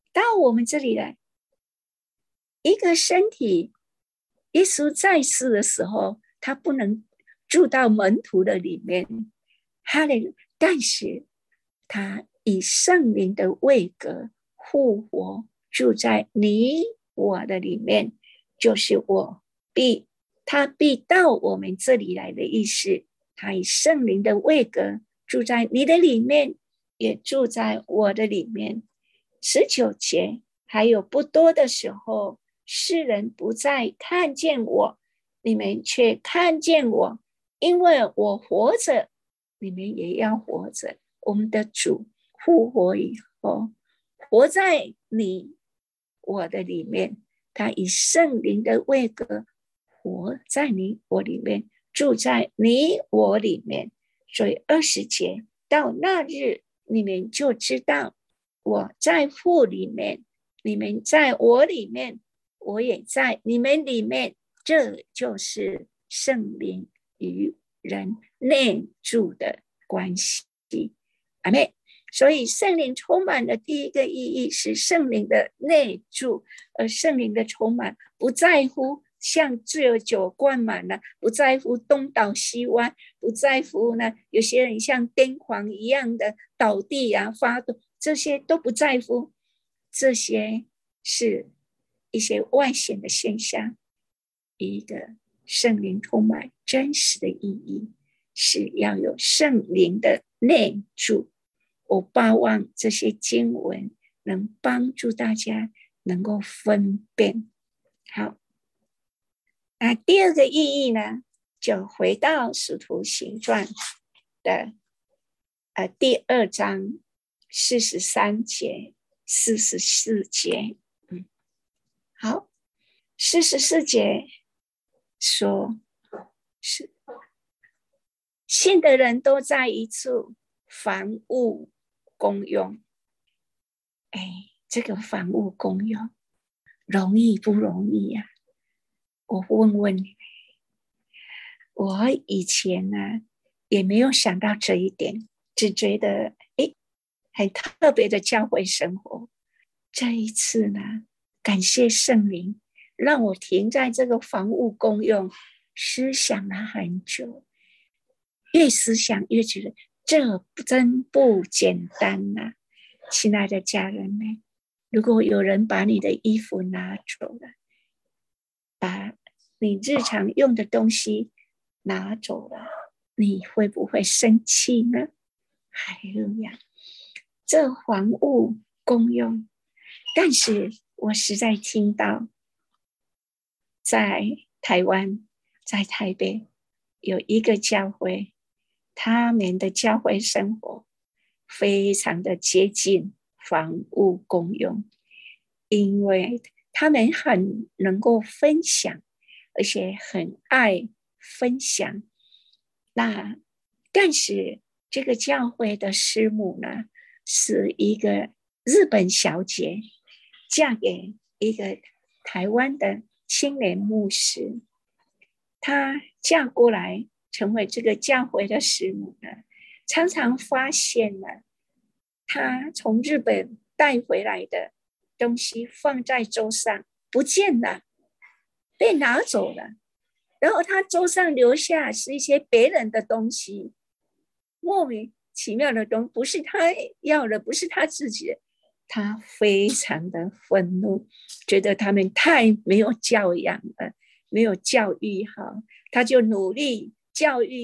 一个身体，耶稣在世的时候，他不能住到门徒的里面，但是他以圣灵的位格复活，住在你我的里面，就是他必到我们这里来的意思。他以圣灵的位格住在你的里面，也住在我的里面。19节，还有不多的时候，世人不再看见我，你们却看见我，因为我活着，你们也要活着。我们的主复活以后，活在你我的里面，他以圣灵的位格活在你我里面，住在你我里面。所以20节，到那日，你们就知道我在父里面，你们在我里面，我也在你们里面，这就是圣灵与人内住的关系。阿们。所以圣灵充满的第一个意义是圣灵的内住，而圣灵的充满不在乎像醉了酒灌满了，不在乎东倒西歪，不在乎呢有些人像癫狂一样的倒地啊发抖，这些都不在乎，这些是一些外显的现象。一个圣灵充满真实的意义是要有圣灵的内住。我盼望这些经文能帮助大家能够分辨。好，那第二个意义呢，就回到使徒行传的第2章43节44节。好，44节说是信的人都在一处，房屋公用。这个房屋公用容易不容易啊？我问问你，我以前呢也没有想到这一点，只觉得很特别的教会生活。这一次呢，感谢圣灵让我停在这个房屋公用，思想了很久，越思想越觉得这真不简单啊。亲爱的家人们，如果有人把你的衣服拿走了，把你日常用的东西拿走了，你会不会生气呢？哈利路亚，这房屋公用。但是我实在听到在台湾，在台北有一个教会，他们的教会生活非常的接近房屋公用，因为他们很能够分享，而且很爱分享。但是这个教会的师母呢，是一个日本小姐，嫁给一个台湾的青年牧师。她嫁过来成为这个教会的师母呢，常常发现了她从日本带回来的东西放在桌上不见了，被拿走了，然后她桌上留下是一些别人的东西，莫名其妙的东西，不是她要的，不是她自己的。她非常的愤怒，觉得他们太没有教养了，没有教育好。她就努力教育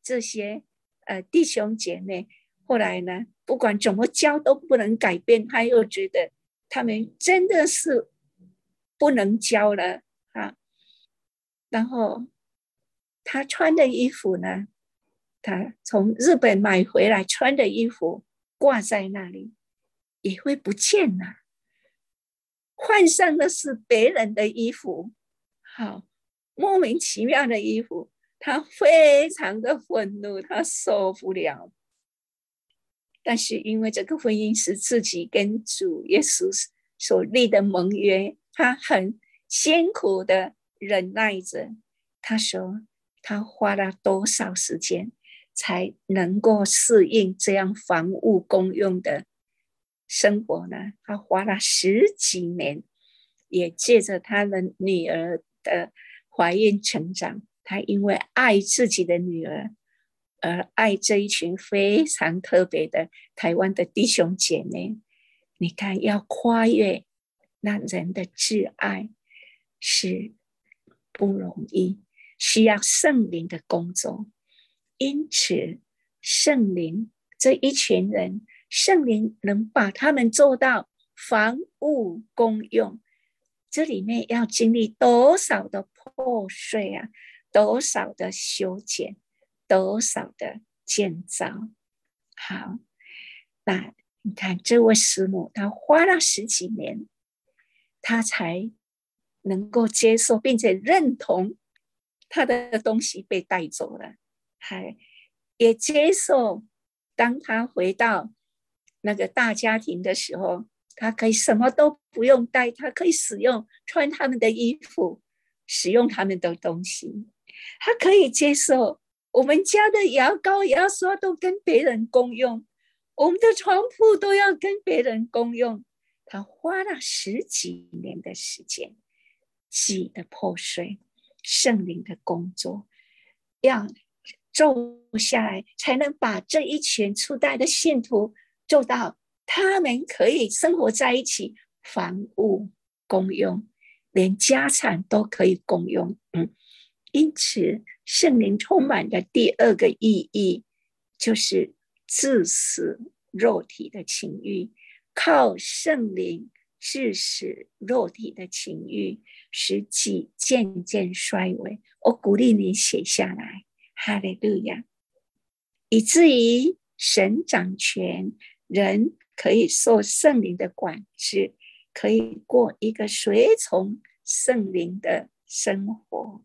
这些弟兄姐妹，后来呢，不管怎么教都不能改变，他又觉得他们真的是不能教了啊。然后他穿的衣服呢，他从日本买回来穿的衣服挂在那里也会不见了，换上的是别人的衣服，好莫名其妙的衣服，他非常的愤怒，他受不了。但是因为这个婚姻是自己跟主耶稣所立的盟约，他很辛苦的忍耐着。他说他花了多少时间才能够适应这样房屋公用的生活呢？他花了10几年，也借着他的女儿的怀孕成长，他因为爱自己的女儿而爱这一群非常特别的台湾的弟兄姐妹。你看，要跨越那人的挚爱是不容易，需要圣灵的工作。因此圣灵这一群人，圣灵能把他们做到房屋公用，这里面要经历多少的破碎啊，多少的修剪，多少的建造。好，那你看这位师母，她花了10几年，她才能够接受并且认同她的东西被带走了，还也接受当她回到那个大家庭的时候，她可以什么都不用带，她可以穿他们的衣服，使用他们的东西。她可以接受我们家的牙膏牙刷都跟别人共用，我们的床铺都要跟别人共用。他花了10几年的时间，记的破碎，圣灵的工作要做下来，才能把这一群初代的信徒做到他们可以生活在一起，房屋共用，连家产都可以共用。因此圣灵充满的第2个意义就是致死肉体的情欲，靠圣灵致死肉体的情欲，使己渐渐衰微。我鼓励你写下来，哈利路亚。以至于神掌权，人可以受圣灵的管制，可以过一个随从圣灵的生活。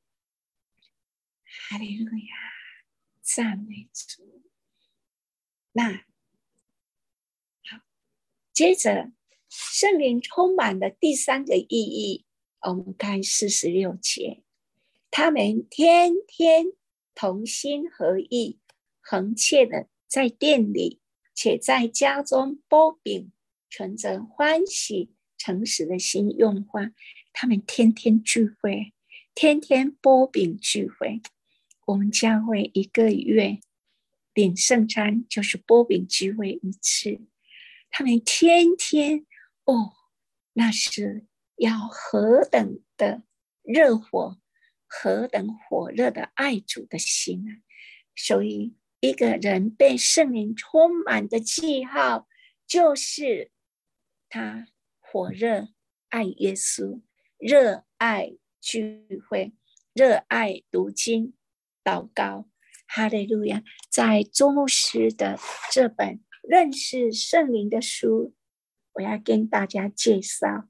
哈利路亚，赞美主。那好，接着圣灵充满的第3个意义，我们看46节，他们天天同心合意，恒切的在殿里，且在家中擘饼，存着欢喜诚实的心用饭。他们天天聚会，天天擘饼聚会。我们教会1个月领圣餐就是擘饼聚会1次，他们天天那是要何等的热火，何等火热的爱主的心啊！所以一个人被圣灵充满的记号，就是他火热爱耶稣，热爱聚会，热爱读经祷告。哈利路亚！在周牧师的这本认识圣灵的书，我要跟大家介绍。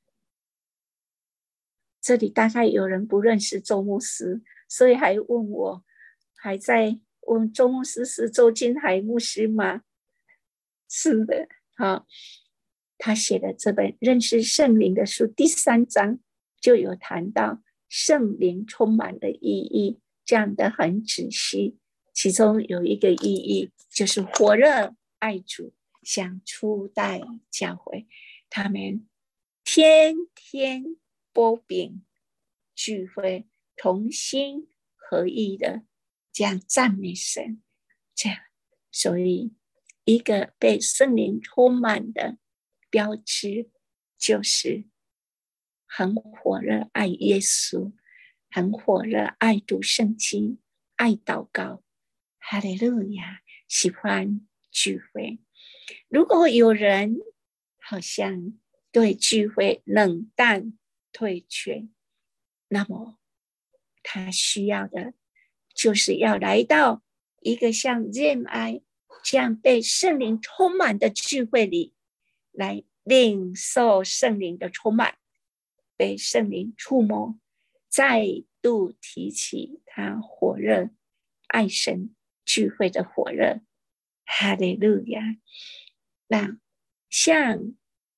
这里大概有人不认识周牧师，所以还问我，还在问周牧师是周金海牧师吗？是的，好，他写的这本认识圣灵的书第3章就有谈到圣灵充满的意义，讲得很仔细。其中有一个意义就是火热爱主，像初代教会，他们天天擘饼聚会，同心合意的这样赞美神。这样，所以一个被圣灵充满的标志就是很火热爱耶稣，很火热爱读圣经，爱祷告， 哈利路亚，喜欢聚会。如果有人好像对聚会冷淡退却，那么他需要的就是要来到一个像 ZMI 这样被圣灵充满的聚会里，来领受圣灵的充满，被圣灵触摸，再度提起他火热爱神聚会的火热。哈利路亚！那像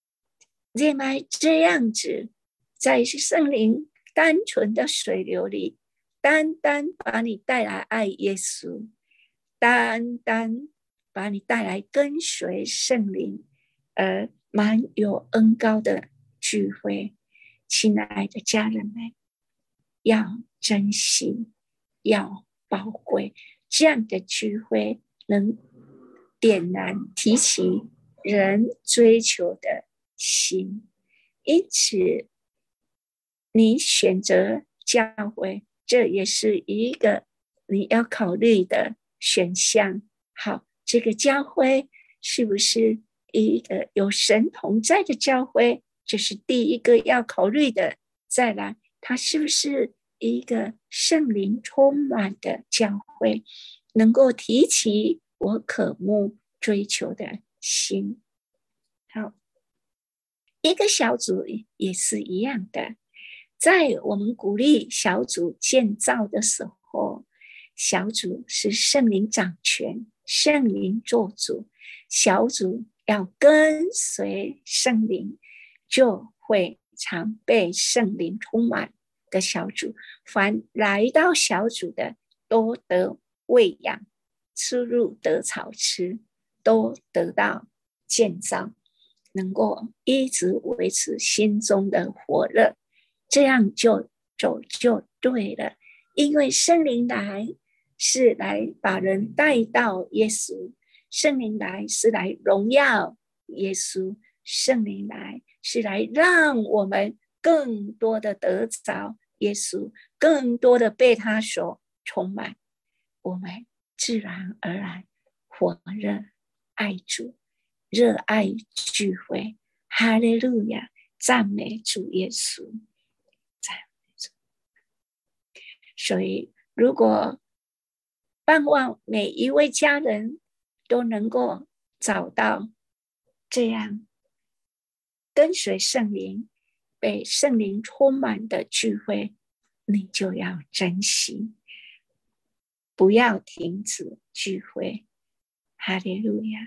ZMI 这样子，在圣灵单纯的水流里，单单把你带来爱耶稣，单单把你带来跟随圣灵，而满有恩膏的聚会。亲爱的家人们，要珍惜，要宝贵，这样的聚会能点燃提起人追求的心。因此你选择教会，这也是一个你要考虑的选项。好，这个教会是不是一个有神同在的教会，这是第一个要考虑的。再来，它是不是一个圣灵充满的教会，能够提起我渴慕追求的心。好，一个小组也是一样的，在我们鼓励小组建造的时候，小组是圣灵掌权，圣灵做主，小组要跟随圣灵，就会常被圣灵充满的小组。凡来到小组的，都得喂养，出入得草吃，都得到建造，能够一直维持心中的火热，这样就走就对了。因为圣灵来是来把人带到耶稣，圣灵来是来荣耀耶稣，圣灵来是来让我们更多的得着耶稣，更多的被他所充满，我们自然而然火热爱主，热爱聚会。哈利路亚，赞美主耶稣，赞美主。所以如果盼望每一位家人都能够找到这样跟随圣灵，被圣灵充满的聚会，你就要珍惜，不要停止聚会。哈利路亚。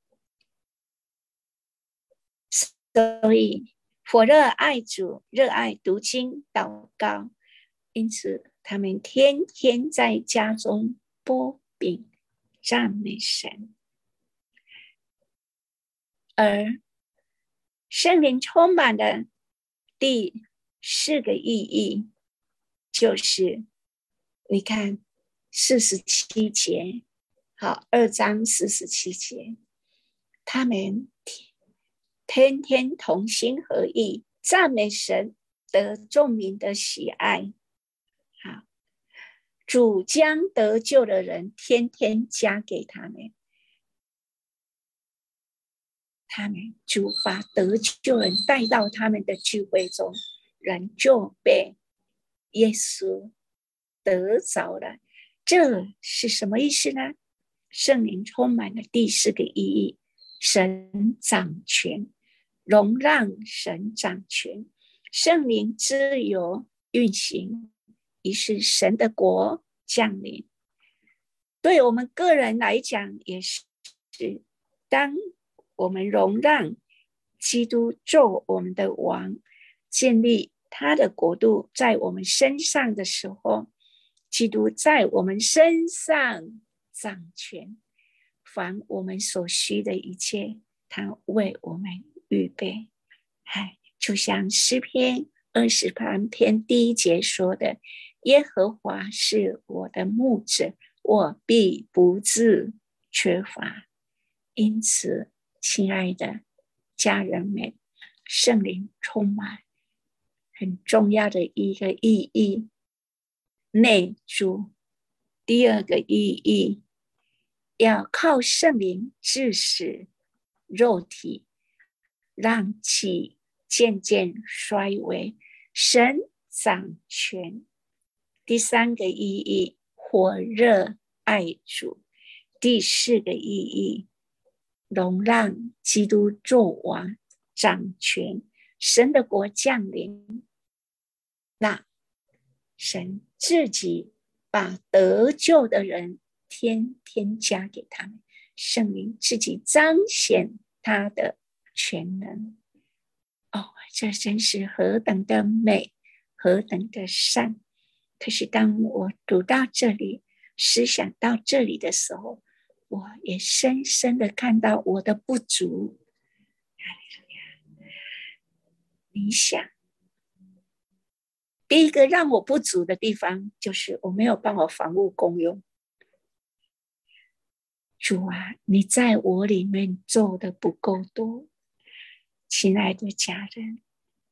所以火热爱主，热爱读经祷告，因此他们天天在家中擘饼赞美神。而圣灵充满的第4个意义，就是你看47节，好，2章47节，他们天天同心合意赞美神，得众民的喜爱。好，主将得救的人天天加给他们，主把得救人带到他们的聚会中，人就被耶稣得着了。这是什么意思呢？圣灵充满了第4个意义，神掌权，容让神掌权，圣灵自由运行，于是神的国降临。对我们个人来讲也是，当我们容让基督做我们的王，建立他的国度在我们身上的时候，基督在我们身上掌权，凡我们所需的一切，他为我们预备。就像诗篇28篇第1节说的，耶和华是我的牧者，我必不致缺乏。因此亲爱的家人们，圣灵充满很重要的一个意义，内住。第2个意义要靠圣灵致死肉体，让其渐渐衰微，神掌权。第三个意义，火热爱主。第四个意义，容让基督作王掌权，神的国降临。那神自己把得救的人天天加给他们，圣灵自己彰显他的全能。这真是何等的美，何等的善。可是当我读到这里，思想到这里的时候，我也深深的看到我的不足。你想，第一个让我不足的地方，就是我没有办法房屋共用。主啊，你在我里面做的不够多。亲爱的家人，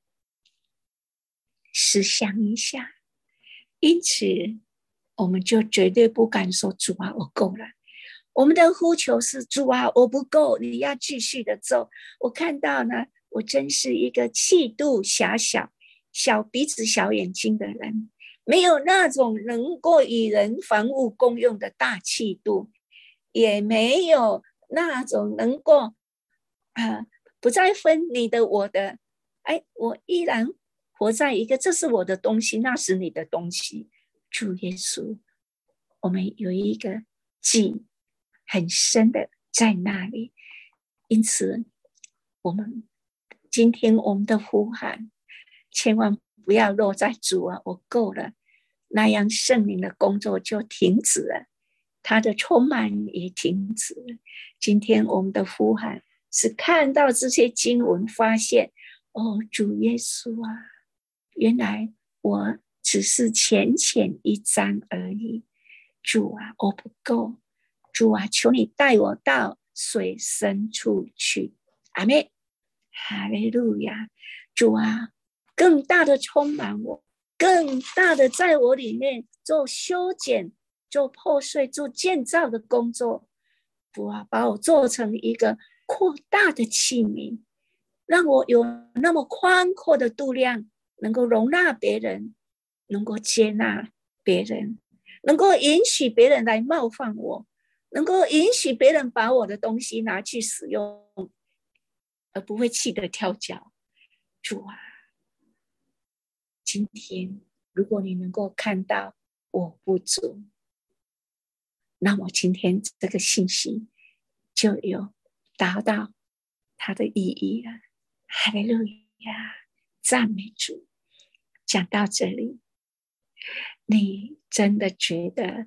思想一下。因此我们就绝对不敢说主啊我够了，我们的呼求是主啊我不够，你要继续的做。我看到呢，我真是一个气度狭小、小鼻子小眼睛的人，没有那种能够与人房屋共用的大气度，也没有那种能够不再分你的我的，我依然活在一个这是我的东西，那是你的东西。主耶稣，我们有一个记很深的在那里。因此我们今天我们的呼喊千万不要落在主啊我够了，那样圣灵的工作就停止了，他的充满也停止了。今天我们的呼喊是看到这些经文，发现主耶稣啊，原来我只是浅浅一沾而已。主啊我不够，主啊求你带我到水深处去。阿们，哈利路亚。主啊更大的充满我，更大的在我里面做修剪、做破碎、做建造的工作。主啊把我做成一个扩大的器皿，让我有那么宽阔的度量，能够容纳别人，能够接纳别人，能够允许别人来冒犯我，能够允许别人把我的东西拿去使用，而不会气得跳脚。主啊，今天如果你能够看到我不足，那么今天这个信息就有达到它的意义了。哈利路亚，赞美主。讲到这里，你真的觉得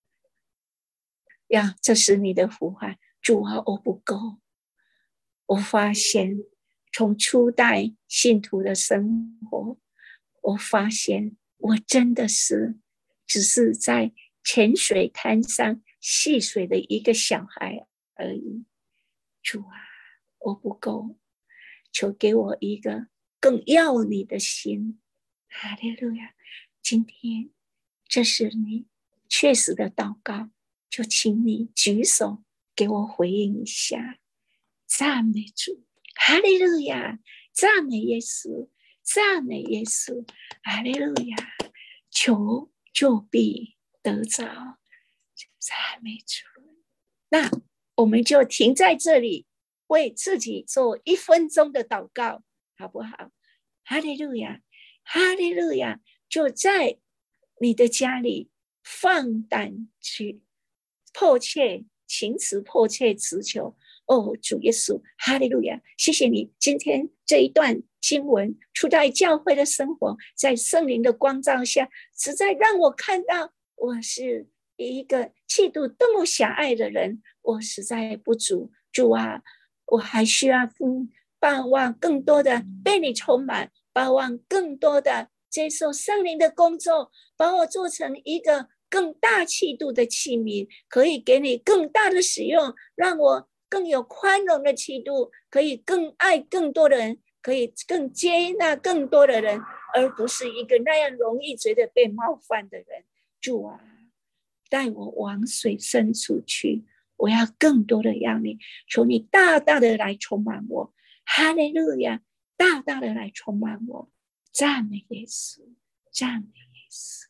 这是你的呼唤，主啊我不够。我发现从初代信徒的生活，我发现我真的是只是在浅水滩上戏水的一个小孩而已。主啊我不够，求给我一个更要你的心。哈利路亚。今天这是你确实的祷告，就请你举手给我回应一下。赞美主，哈利路亚，赞美耶稣，赞美耶稣，哈利路亚。求就必得着，赞美主。那我们就停在这里，为自己做1分钟的祷告，好不好？哈利路亚，哈利路亚。就在你的家里放胆去迫切情辞，迫切祈求。主耶稣，哈利路亚，谢谢你今天这一段经文，初代教会的生活，在圣灵的光照下，实在让我看到我是一个气度多么狭隘的人，我实在不足。主啊，我还需要盼望更多的被你充满，盼望更多的接受圣灵的工作，把我做成一个更大气度的器皿，可以给你更大的使用，让我更有宽容的气度，可以更爱更多的人，可以更接纳更多的人，而不是一个那样容易觉得被冒犯的人。主啊，带我往水深处去， 我要更多的要你，求你大大的来充满我，哈利路亚，大大的来充满我，赞美耶稣，赞美耶稣。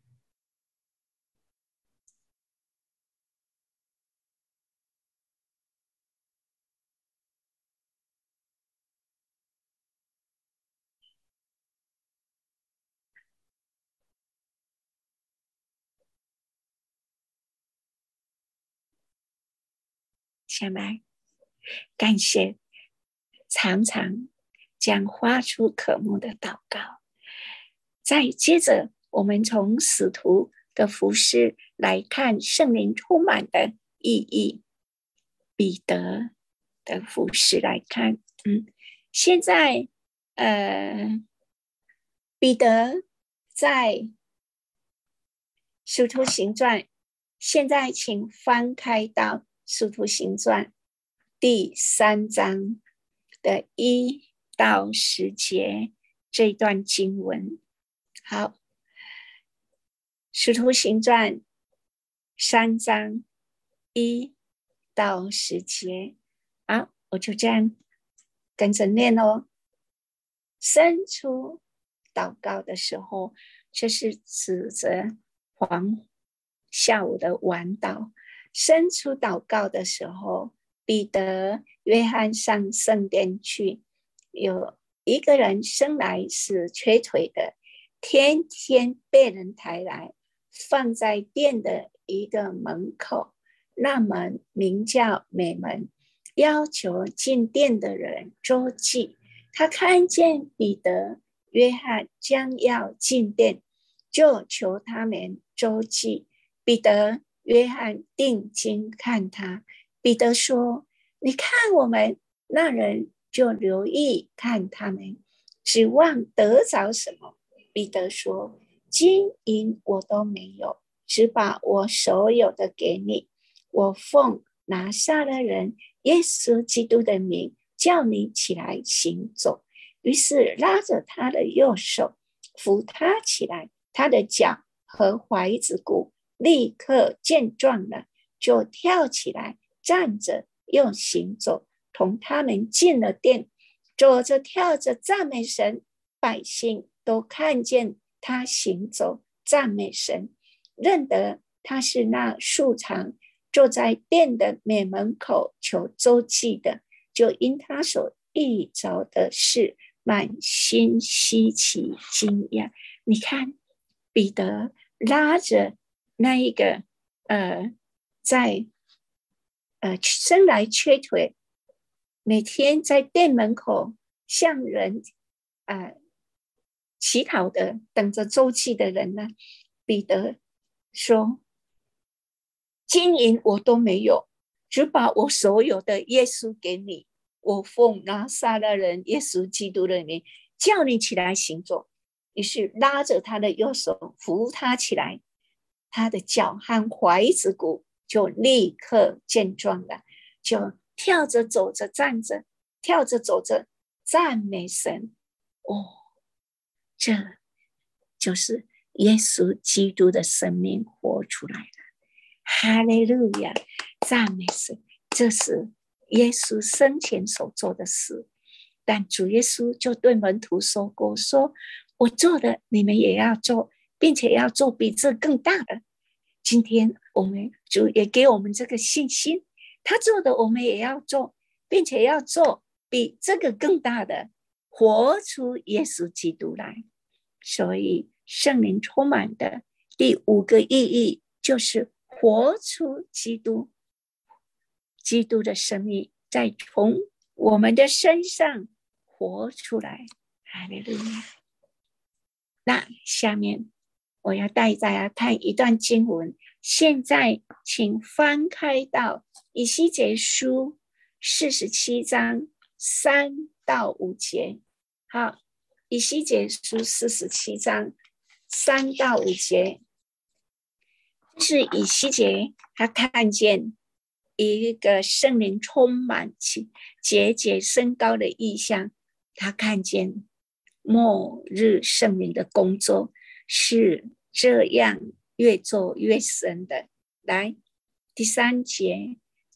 下来感谢常常将发出渴慕的祷告。再接着我们从使徒的服事来看圣灵充满的意义，彼得的服事来看。现在彼得在使徒行传，现在请翻开到使徒行传第3章的1到10节这段经文。好，使徒行传3章1到10节。好，我就这样跟着念哦。伸出祷告的时候，这是指着下午的晚祷。伸出祷告的时候，彼得、约翰上圣殿去，有一个人生来是瘸腿的，天天被人抬来，放在殿的一个门口，那门名叫美门，要求进殿的人周济。他看见彼得、约翰将要进殿，就求他们周济。彼得、约翰定睛看他，彼得说：你看我们，那人就留意看他们，指望得着什么？彼得说：金银我都没有，只把我所有的给你。我奉拿撒勒人耶稣基督的名叫你起来行走。于是拉着他的右手，扶他起来，他的脚和踝子骨立刻健壮了，就跳起来，站着又行走，同他们进了殿，走着跳着赞美神。百姓都看见他行走赞美神，认得他是那素常坐在殿的美门口求周济的，就因他所遇着的事满心稀奇惊讶。你看彼得拉着那一个在生来瘸腿，每天在殿门口向人乞讨的，等着周济的人呢，彼得说：金银我都没有，只把我所有的耶稣给你。我奉拿撒勒人耶稣基督的名叫你起来行走。于是拉着他的右手扶他起来，他的脚和踝子骨就立刻健壮了，就跳着走着站着，跳着走着赞美神。这就是耶稣基督的生命活出来了。哈利路亚，赞美神！这是耶稣生前所做的事，但主耶稣就对门徒说过，说我做的你们也要做，并且要做比这更大的。今天我们主也给我们这个信心，他做的我们也要做，并且要做比这个更大的，活出耶稣基督来。所以圣灵充满的第5个意义就是活出基督，基督的生命在从我们的身上活出来。哈利路亚！那下面我要带大家看一段经文，现在请翻开到以西结书47章3到5节。好，以西结书47章3到5节，是以西结他看见一个圣灵充满节节升高的意象，他看见末日圣灵的工作是这样越做越深的。来，第3节，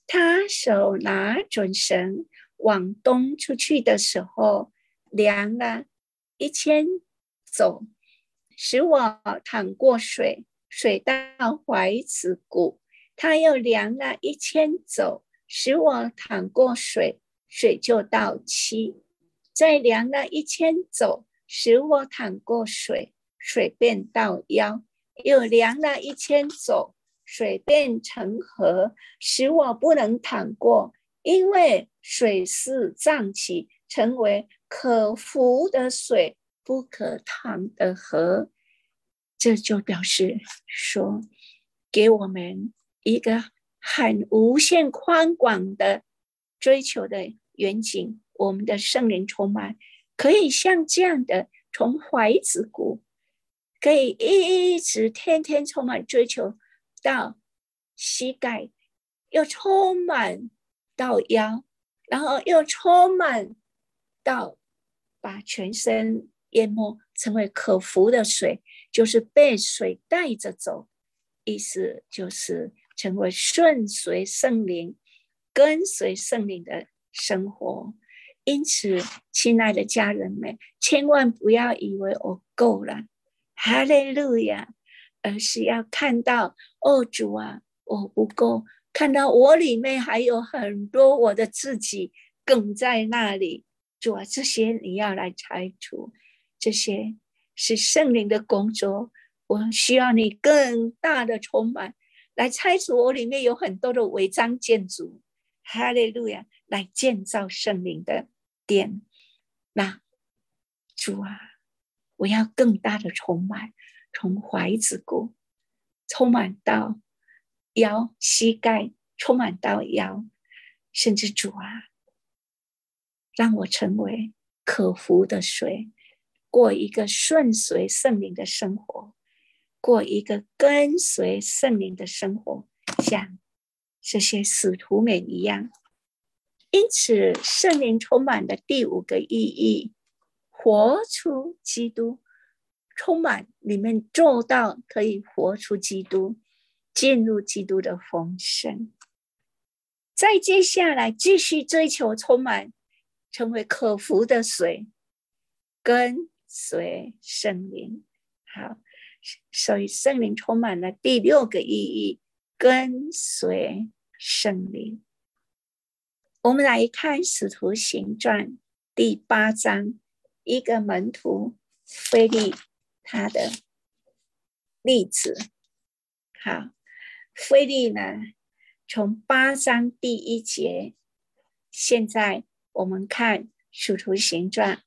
他手拿准绳往东出去的时候，量了1000走，使我淌过水，水到怀子骨。他又量了1000走，使我淌过水，水就到膝。再量了1000走，使我淌过水，水便到腰。又量了1000走，水便成河，使我不能淌过，因为水是胀气，成为可浮的水，不可淌的河。这就表示说，给我们一个很无限宽广的追求的远景。我们的圣灵充满，可以像这样的从怀子骨，可以一直天天充满追求到膝盖，又充满到腰，然后又充满到把全身淹没，成为可浮的水，就是被水带着走，意思就是成为顺随圣灵，跟随圣灵的生活。因此亲爱的家人们，千万不要以为我够了，哈利路亚，而是要看到主啊，我不够，看到我里面还有很多我的自己梗在那里。主啊，这些你要来拆除，这些是圣灵的工作，我需要你更大的充满来拆除我里面有很多的违章建筑，哈利路亚，来建造圣灵的殿。那主啊，我要更大的充满，从怀子骨充满到腰，膝盖充满到腰，甚至主啊，让我成为可浮的水，过一个顺随圣灵的生活，过一个跟随圣灵的生活，像这些使徒们一样。因此圣灵充满的第5个意义，活出基督，充满里面做到可以活出基督，进入基督的丰盛。再接下来继续追求充满，成为可浮的水，跟随圣灵。好，所以圣灵充满了第6个意义，跟随圣灵。我们来看使徒行传第8章，一个门徒腓利他的例子。好，腓利呢，从8章第1节，现在我们看使徒行传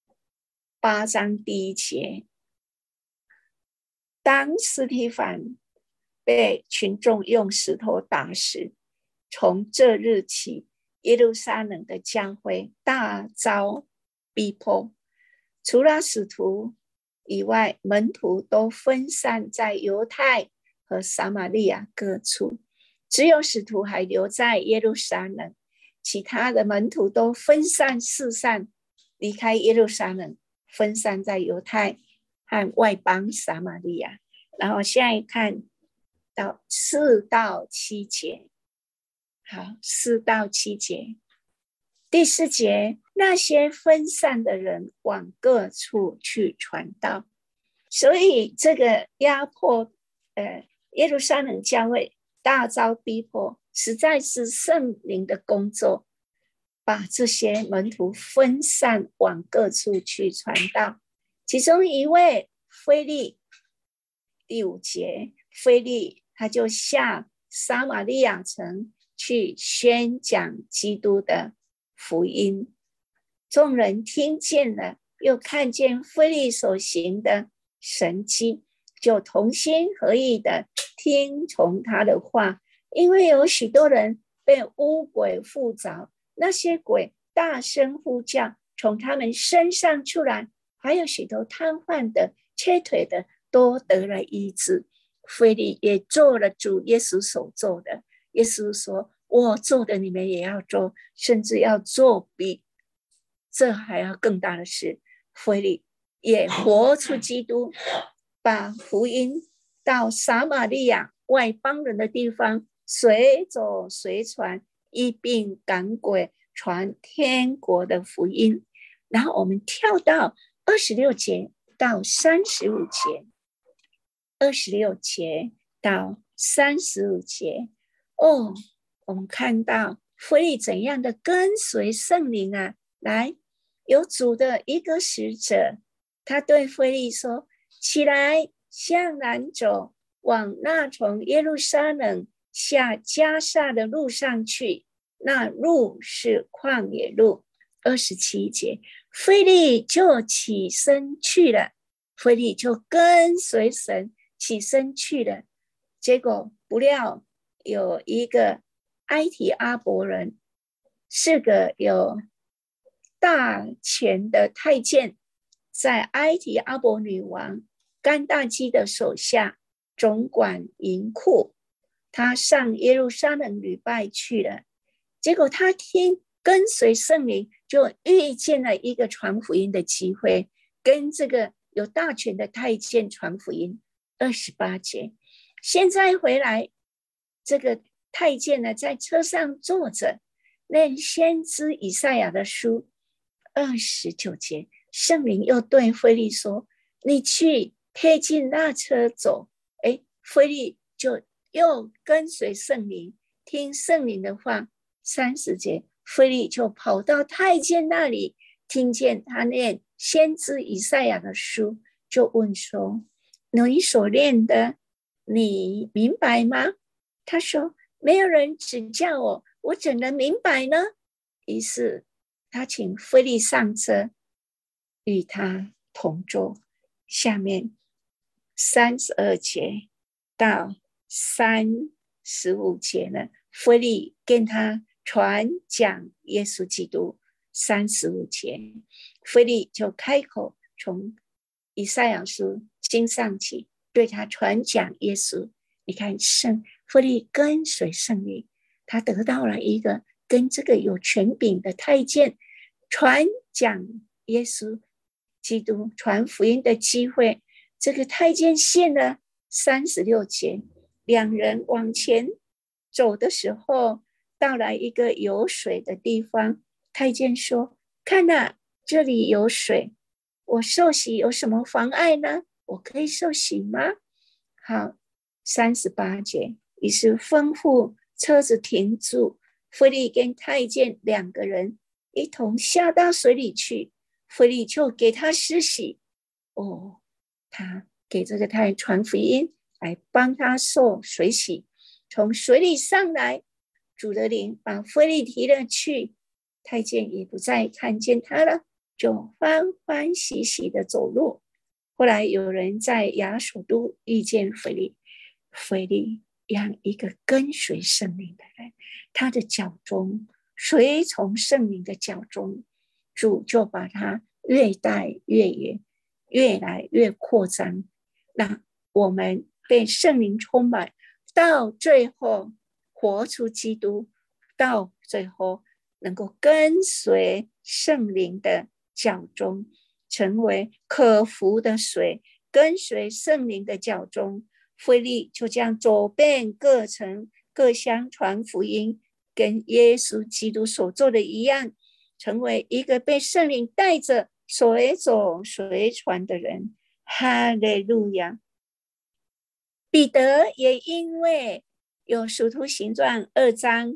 8章第1节，当司提反被群众用石头打死，从这日起，耶路撒冷的教会大遭逼迫，除了使徒以外，门徒都分散在犹太和撒玛利亚各处，只有使徒还留在耶路撒冷，其他的门徒都分散四散，离开耶路撒冷，分散在犹太和外邦撒玛利亚。然后现在看到4到7节。好，4到7节。第4节，那些分散的人往各处去传道。所以这个压迫耶路撒冷教会大遭逼迫，实在是圣灵的工作，把这些门徒分散往各处去传道。其中一位腓利，第5节，腓利他就下撒玛利亚城去宣讲基督的福音。众人听见了，又看见腓利所行的神迹，就同心合意的听从他的话。因为有许多人被污鬼附着，那些鬼大声呼叫，从他们身上出来，还有许多瘫痪的、瘸腿的都得了医治。腓利也做了主耶稣所做的，耶稣说，我做的你们也要做，甚至要做比这还要更大的事。腓利也活出基督，把福音到撒玛利亚外邦人的地方随走随传， 医病赶鬼，传天国的福音。然后我们跳到26节到35节，26节到35节。我们看到腓利怎样的跟随圣灵啊！来，有主的一个使者，他对腓利说：起来，向南走，往那从耶路撒冷下迦萨的路上去，那路是旷野路。27节，腓利就起身去了，腓利就跟随神起身去了。结果不料有一个埃提阿伯人，是个有大权的太监，在埃提阿伯女王甘大基的手下总管银库。他上耶路撒冷礼拜去了，结果他跟随圣灵，就遇见了一个传福音的机会，跟这个有大权的太监传福音。28节，现在回来，这个太监呢，在车上坐着，念先知以赛亚的书。29节，圣灵又对腓利说：你去贴近那车走。腓利就又跟随圣灵，听圣灵的话。30节，腓利就跑到太监那里，听见他念先知以赛亚的书，就问说：你所念的，你明白吗？他说：没有人指教我，我怎能明白呢？于是他请腓利上车，与他同坐。下面32节到35节呢，腓利跟他传讲耶稣基督。35节，腓利就开口从以赛亚书经上起，对他传讲耶稣。你看，腓利跟随圣灵，他得到了一个跟这个有权柄的太监传讲耶稣基督、传福音的机会。这个太监信了。36节，两人往前走的时候，到了一个有水的地方，太监说：看啊，这里有水，我受洗有什么妨碍呢？我可以受洗吗？好，38节，于是吩咐车子停住，腓利跟太监两个人一同下到水里去，腓利就给他施洗。他给这个太监传福音，来帮他受水洗，从水里上来，主的灵把腓利提了去，太监也不再看见他了，就欢欢喜喜的走路。后来有人在亚索都遇见腓利，腓利让一个跟随圣灵的人，他的脚中随从圣灵的脚中，主就把他越带越远，越来越扩张。那我们被圣灵充满，到最后活出基督，到最后能够跟随圣灵的脚中，成为可服的水，跟随圣灵的脚中。腓利就这样走遍各城各乡传福音，跟耶稣基督所做的一样，成为一个被圣灵带着随走随传的人。哈利路亚！彼得也因为有使徒行传2章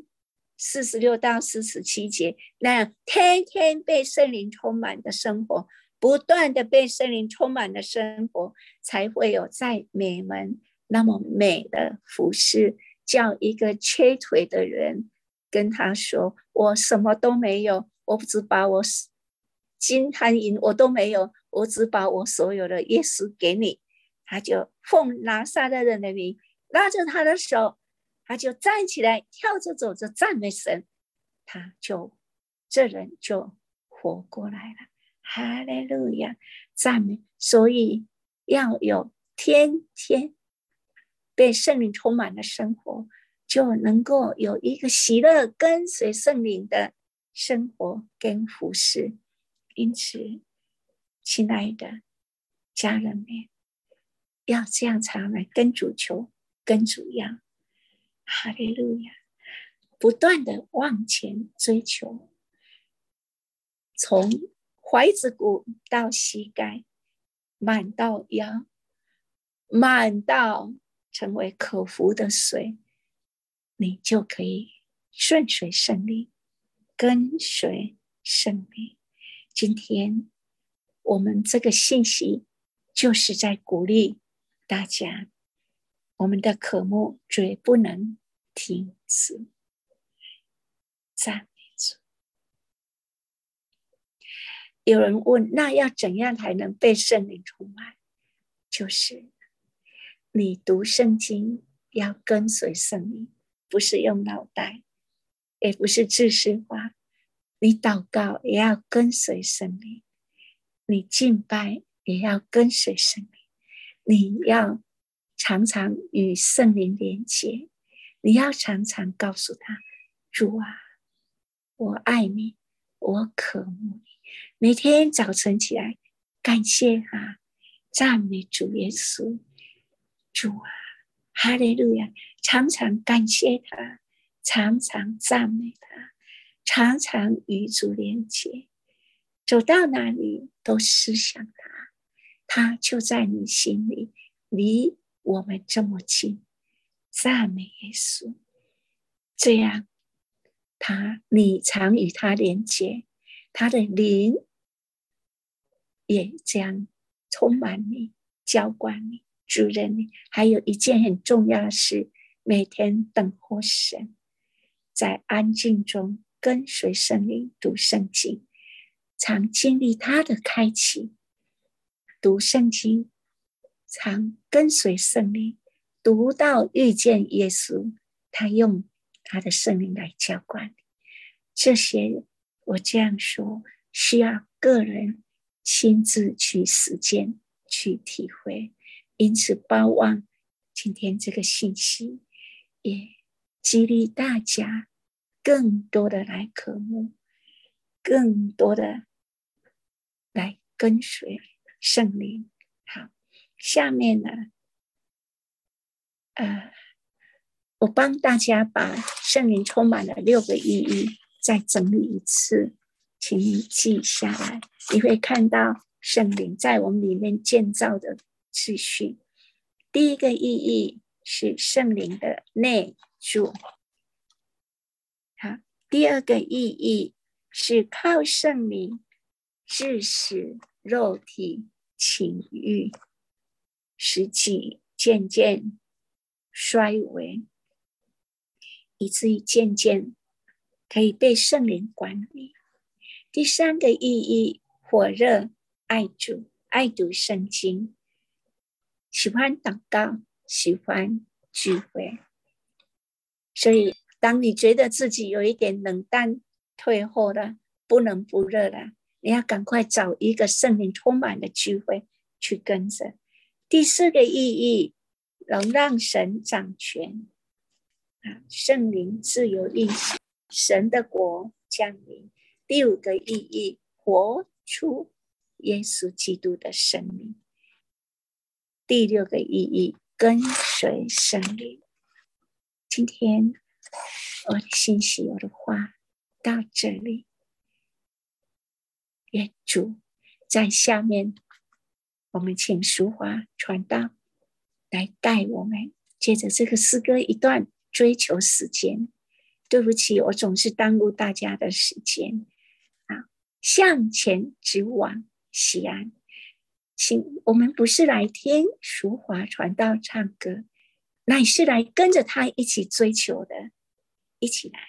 46到47节那样天天被圣灵充满的生活，不断的被圣灵充满的生活，才会有在美门那么美的服事，叫一个缺腿的人跟他说：我什么都没有，我只把我金和银我都没有，我只把我所有的耶稣给你。他就奉拿撒勒人的名拉着他的手，他就站起来，跳着走着赞美神，这人就活过来了。哈利路亚，赞美！所以要有天天被圣灵充满的生活，就能够有一个喜乐跟随圣灵的生活跟服事。因此，亲爱的家人们，要这样常来跟主求，跟主要。哈利路亚！ 不断的往前追求，从踝子骨到膝盖，满到腰，满到成为口服的水，你就可以顺随圣灵，跟随圣灵。今天我们这个信息就是在鼓励大家，我们的渴慕绝不能停止。赞美主。有人问，那要怎样才能被圣灵充满？就是你读圣经要跟随圣灵，不是用脑袋，也不是知识化。你祷告也要跟随圣灵，你敬拜也要跟随圣灵，你要常常与圣灵连结，你要常常告诉他，主啊，我爱你，我渴慕你。每天早晨起来感谢他，赞美主耶稣。主啊，哈利路亚，常常感谢他，常常赞美他，常常与主连结，走到哪里都思想他，他就在你心里，离我们这么近。赞美耶稣，这样你常与他连结，他的灵也这样充满你，浇灌你，主人你。还有一件很重要的事，每天等候神，在安静中跟随圣灵读圣经，常经历他的开启。读圣经常跟随圣灵，读到遇见耶稣，他用他的圣灵来浇灌你。这些我这样说，需要个人亲自去实践，去体会。因此盼望今天这个信息也激励大家更多的来渴慕，更多的来跟随圣灵。好，下面呢我帮大家把圣灵充满了6个意义再整理一次，请你记下来。你会看到圣灵在我们里面建造的秩序。第一个意义是圣灵的内住。好，第二个意义是靠圣灵致使肉体情欲，使己渐渐衰微，以至于渐渐可以被圣灵管理。第三个意义，火热爱主，爱读圣经，喜欢祷告，喜欢聚会。所以当你觉得自己有一点冷淡退后了，不冷不热了，你要赶快找一个圣灵充满的聚会去跟着。第四个意义，能让神掌权，圣灵自由运行，神的国降临。第五个意义，活出耶稣基督的生命。第六个意义，跟随圣灵。今天我的信息，我的话到这里，愿主在下面，我们请淑华传道来带我们，接着这个诗歌一段追求时间。对不起，我总是耽误大家的时间。向前直往西安。请我们不是来听淑华传道唱歌，乃是来跟着他一起追求的。一起来。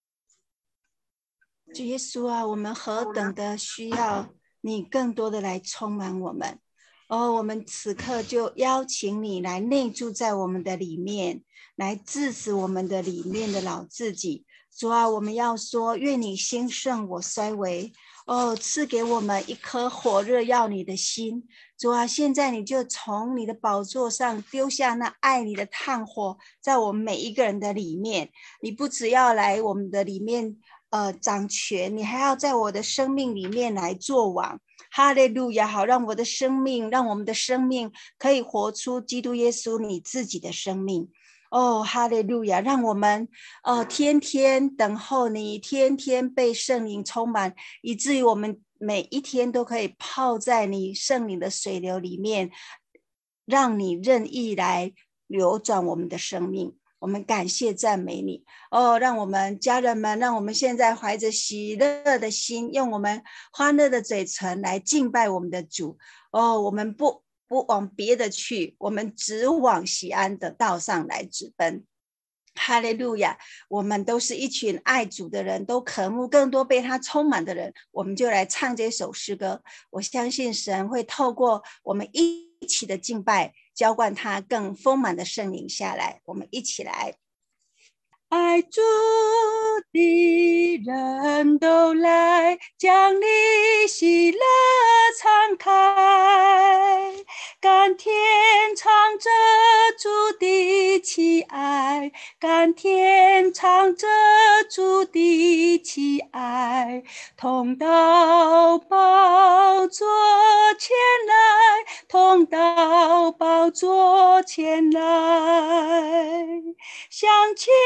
主耶稣啊，我们何等的需要你更多的来充满我们。我们此刻就邀请你来内住在我们的里面，来治死我们的里面的老自己。主啊，我们要说，愿你兴盛，我衰微。赐给我们一颗火热要你的心。主啊，现在你就从你的宝座上丢下那爱你的炭火，在我们每一个人的里面。你不只要来我们的里面掌权，你还要在我的生命里面来做王。哈利路亚！好，让我的生命，让我们的生命可以活出基督耶稣你自己的生命。 哦，哈利路亚！让我们天天等候你，天天被圣灵充满，以至于我们每一天都可以泡在你圣灵的水流里面，让你任意来流转我们的生命。我们感谢赞美你哦，让我们家人们，让我们现在怀着喜乐的心，用我们欢乐的嘴唇来敬拜我们的主哦。我们不往别的去，我们只往喜安的道上来直奔。哈利路亚！我们都是一群爱主的人，都渴慕更多被他充满的人，我们就来唱这首诗歌。我相信神会透过我们一起的敬拜，浇灌他更丰满的圣灵下来。我们一起来。爱主的人都来，将你喜乐敞开，甘甜尝着主的慈爱，甘甜尝着主的慈爱，同到宝座前来，同到宝座前来，向前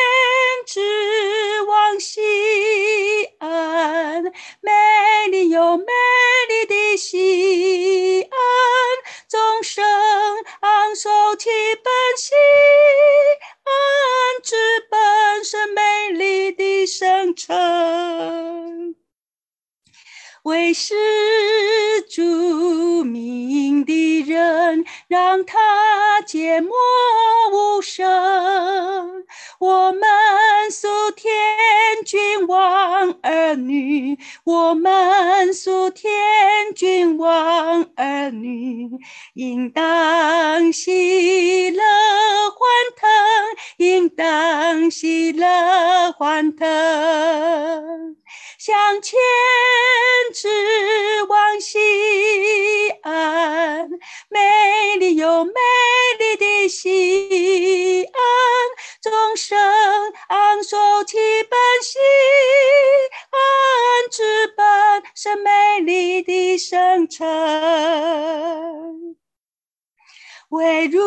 指望西安，美丽又美丽的西安，众生昂首提奔西安，直奔神美丽的圣城。为是主名的人，让他缄默无声。我们属天君王儿女，我们属天君王儿女，应当喜乐欢腾，应当喜乐欢腾。向前指望西安，美丽又美丽的西安，众生昂首提奔西安，直奔神美丽的圣城。为入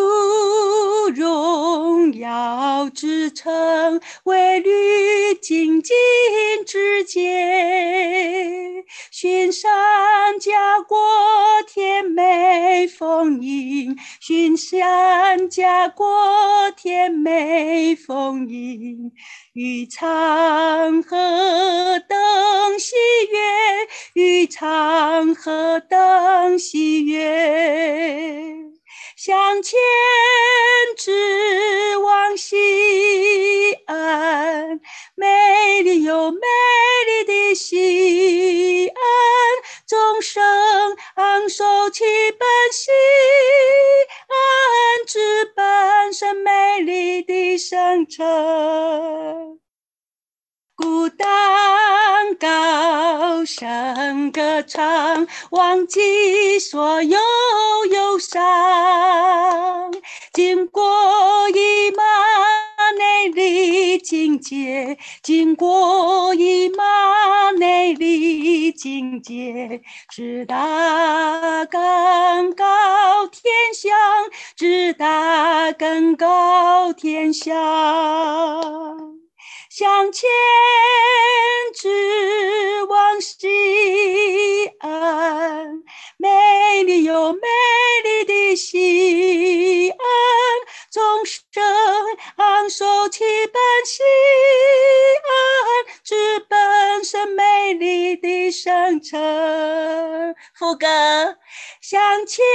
荣耀之城，为履荆棘之阶，巡山家过甜美丰盈，巡山家过甜美丰盈，欲唱何等喜悦，欲唱何等喜悦。向前指望西安，美丽又美丽的西安，众生昂首提奔西安，直奔神美丽的圣城。孤单高声歌唱，忘记所有忧伤，经过以马内利境界，经过以马内利境界，直达更高天象，直达更高天象。向前指望西安，美丽又美丽的西安，众生昂首提奔西安，直奔神美丽的圣城。副歌，向前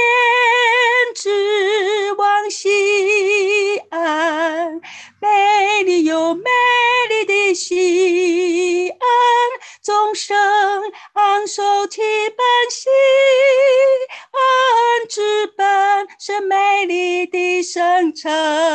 指望西安，美丽又美丽的西安，众生昂首提奔西安，直奔神美丽的圣城。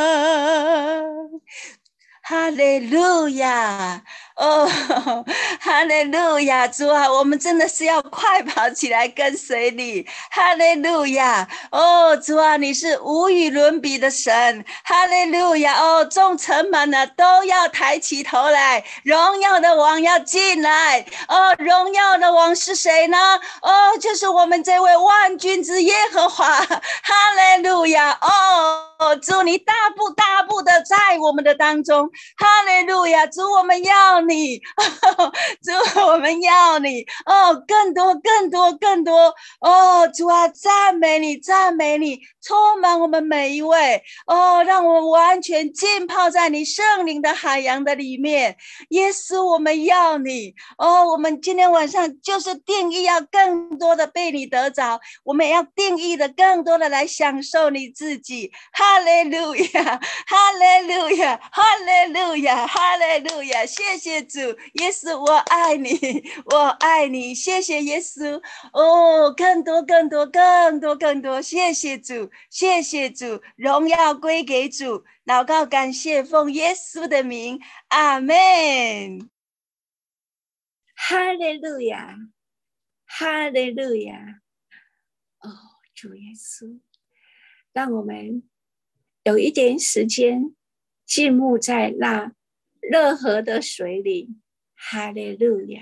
哈利路亚！哦，哈利路亚！主啊，我们真的是要快跑起来跟随你。哈利路亚！哦，主啊，你是无与伦比的神。哈利路亚！哦，众城门呢都要抬起头来，荣耀的王要进来。哦，荣耀的王是谁呢？哦，就是我们这位万军之耶和华。哈利路亚！哦。 主你大步大步的在我们的当中，哈利路亚！主我们要你，主我们要你，更多更多更多，主啊，赞美你赞美你，充满我们每一位，让我们完全浸泡在你圣灵的海洋的里面。耶稣我们要你，我们今天晚上就是定义要更多的被你得着，我们也要定义的更多的来享受你自己。哈利路亚，哈利路亚，哈利路亚，哈利路亚！谢谢主，耶稣，我爱你，我爱你，谢谢耶稣。更多，更多，更多，更多！谢谢主，谢谢主，荣耀归给主。祷告，感谢，奉耶稣的名，阿门。 哈利路亚，哈利路亚！主耶稣，让我们有一点时间浸没在那热河的水里。哈利路亚！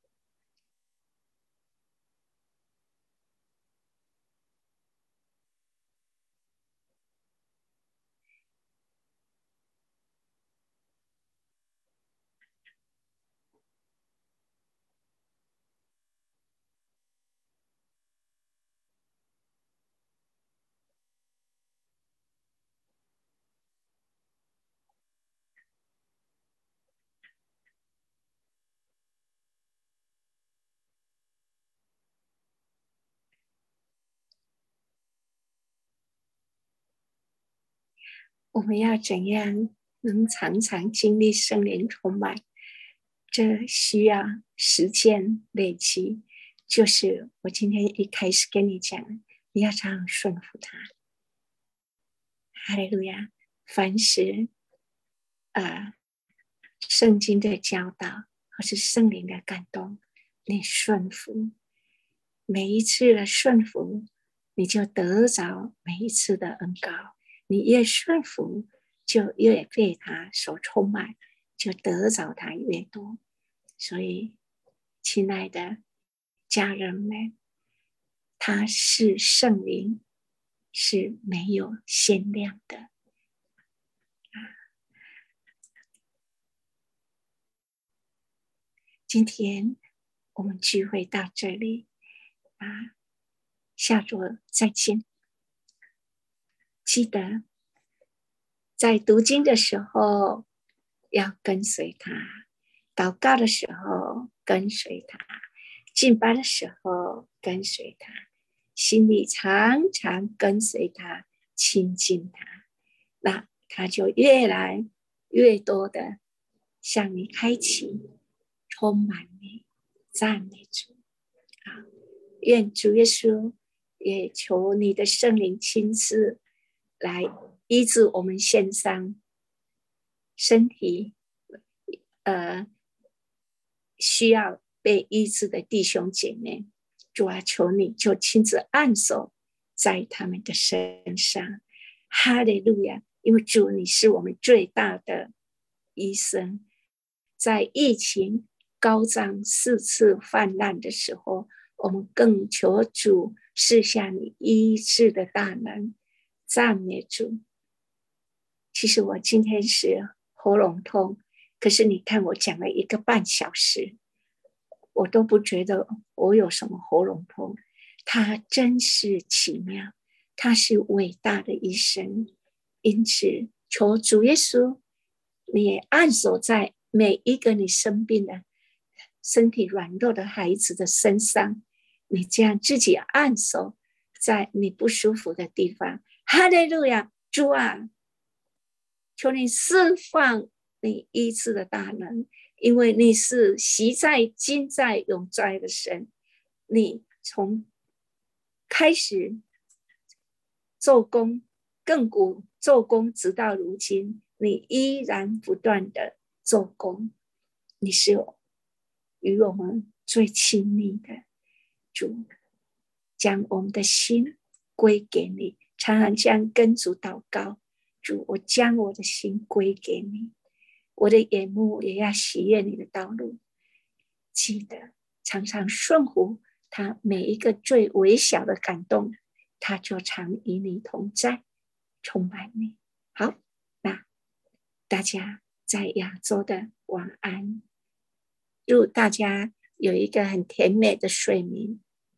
我们要怎样能常常经历圣灵充满？这需要时间累积，就是我今天一开始跟你讲，你要常常顺服他。哈利路亚！凡是圣经的教导或是圣灵的感动，你顺服，每一次的顺服，你就得着每一次的恩膏。你越顺服，就越被他所充满，就得着他越多。所以，亲爱的家人们，他是圣灵，是没有限量的。今天我们聚会到这里下周再见。记得在读经的时候要跟随他，祷告的时候跟随他，敬拜的时候跟随他，心里常常跟随他，亲近他，那他就越来越多的向你开启，充满你，赞美主。愿主耶稣也求你的圣灵亲自来医治我们线上身体需要被医治的弟兄姐妹。主啊，求你就亲自按手在他们的身上。哈利路亚！因为主你是我们最大的医生，在疫情高涨4次泛滥的时候，我们更求主赐下你医治的大能，赞美主。其实我今天是喉咙痛，可是你看我讲了1个半小时，我都不觉得我有什么喉咙痛。他真是奇妙，他是伟大的医生。因此求主耶稣，你也按手在每一个你生病的身体软弱的孩子的身上，你这样自己按手在你不舒服的地方。哈利路亚！主啊，求你释放你医治的大能，因为你是昔在今在永在的神。你从开始做工亘古做工，直到如今，你依然不断的做工。你是与我们最亲密的主，将我们的心归给你，常常这样跟主祷告。主，我将我的心归给你，我的眼目也要喜悦你的道路。记得常常顺服他每一个最微小的感动，他就常与你同在。 充满你。好，那大家在亚洲的晚安，祝大家有一个很甜美的睡眠。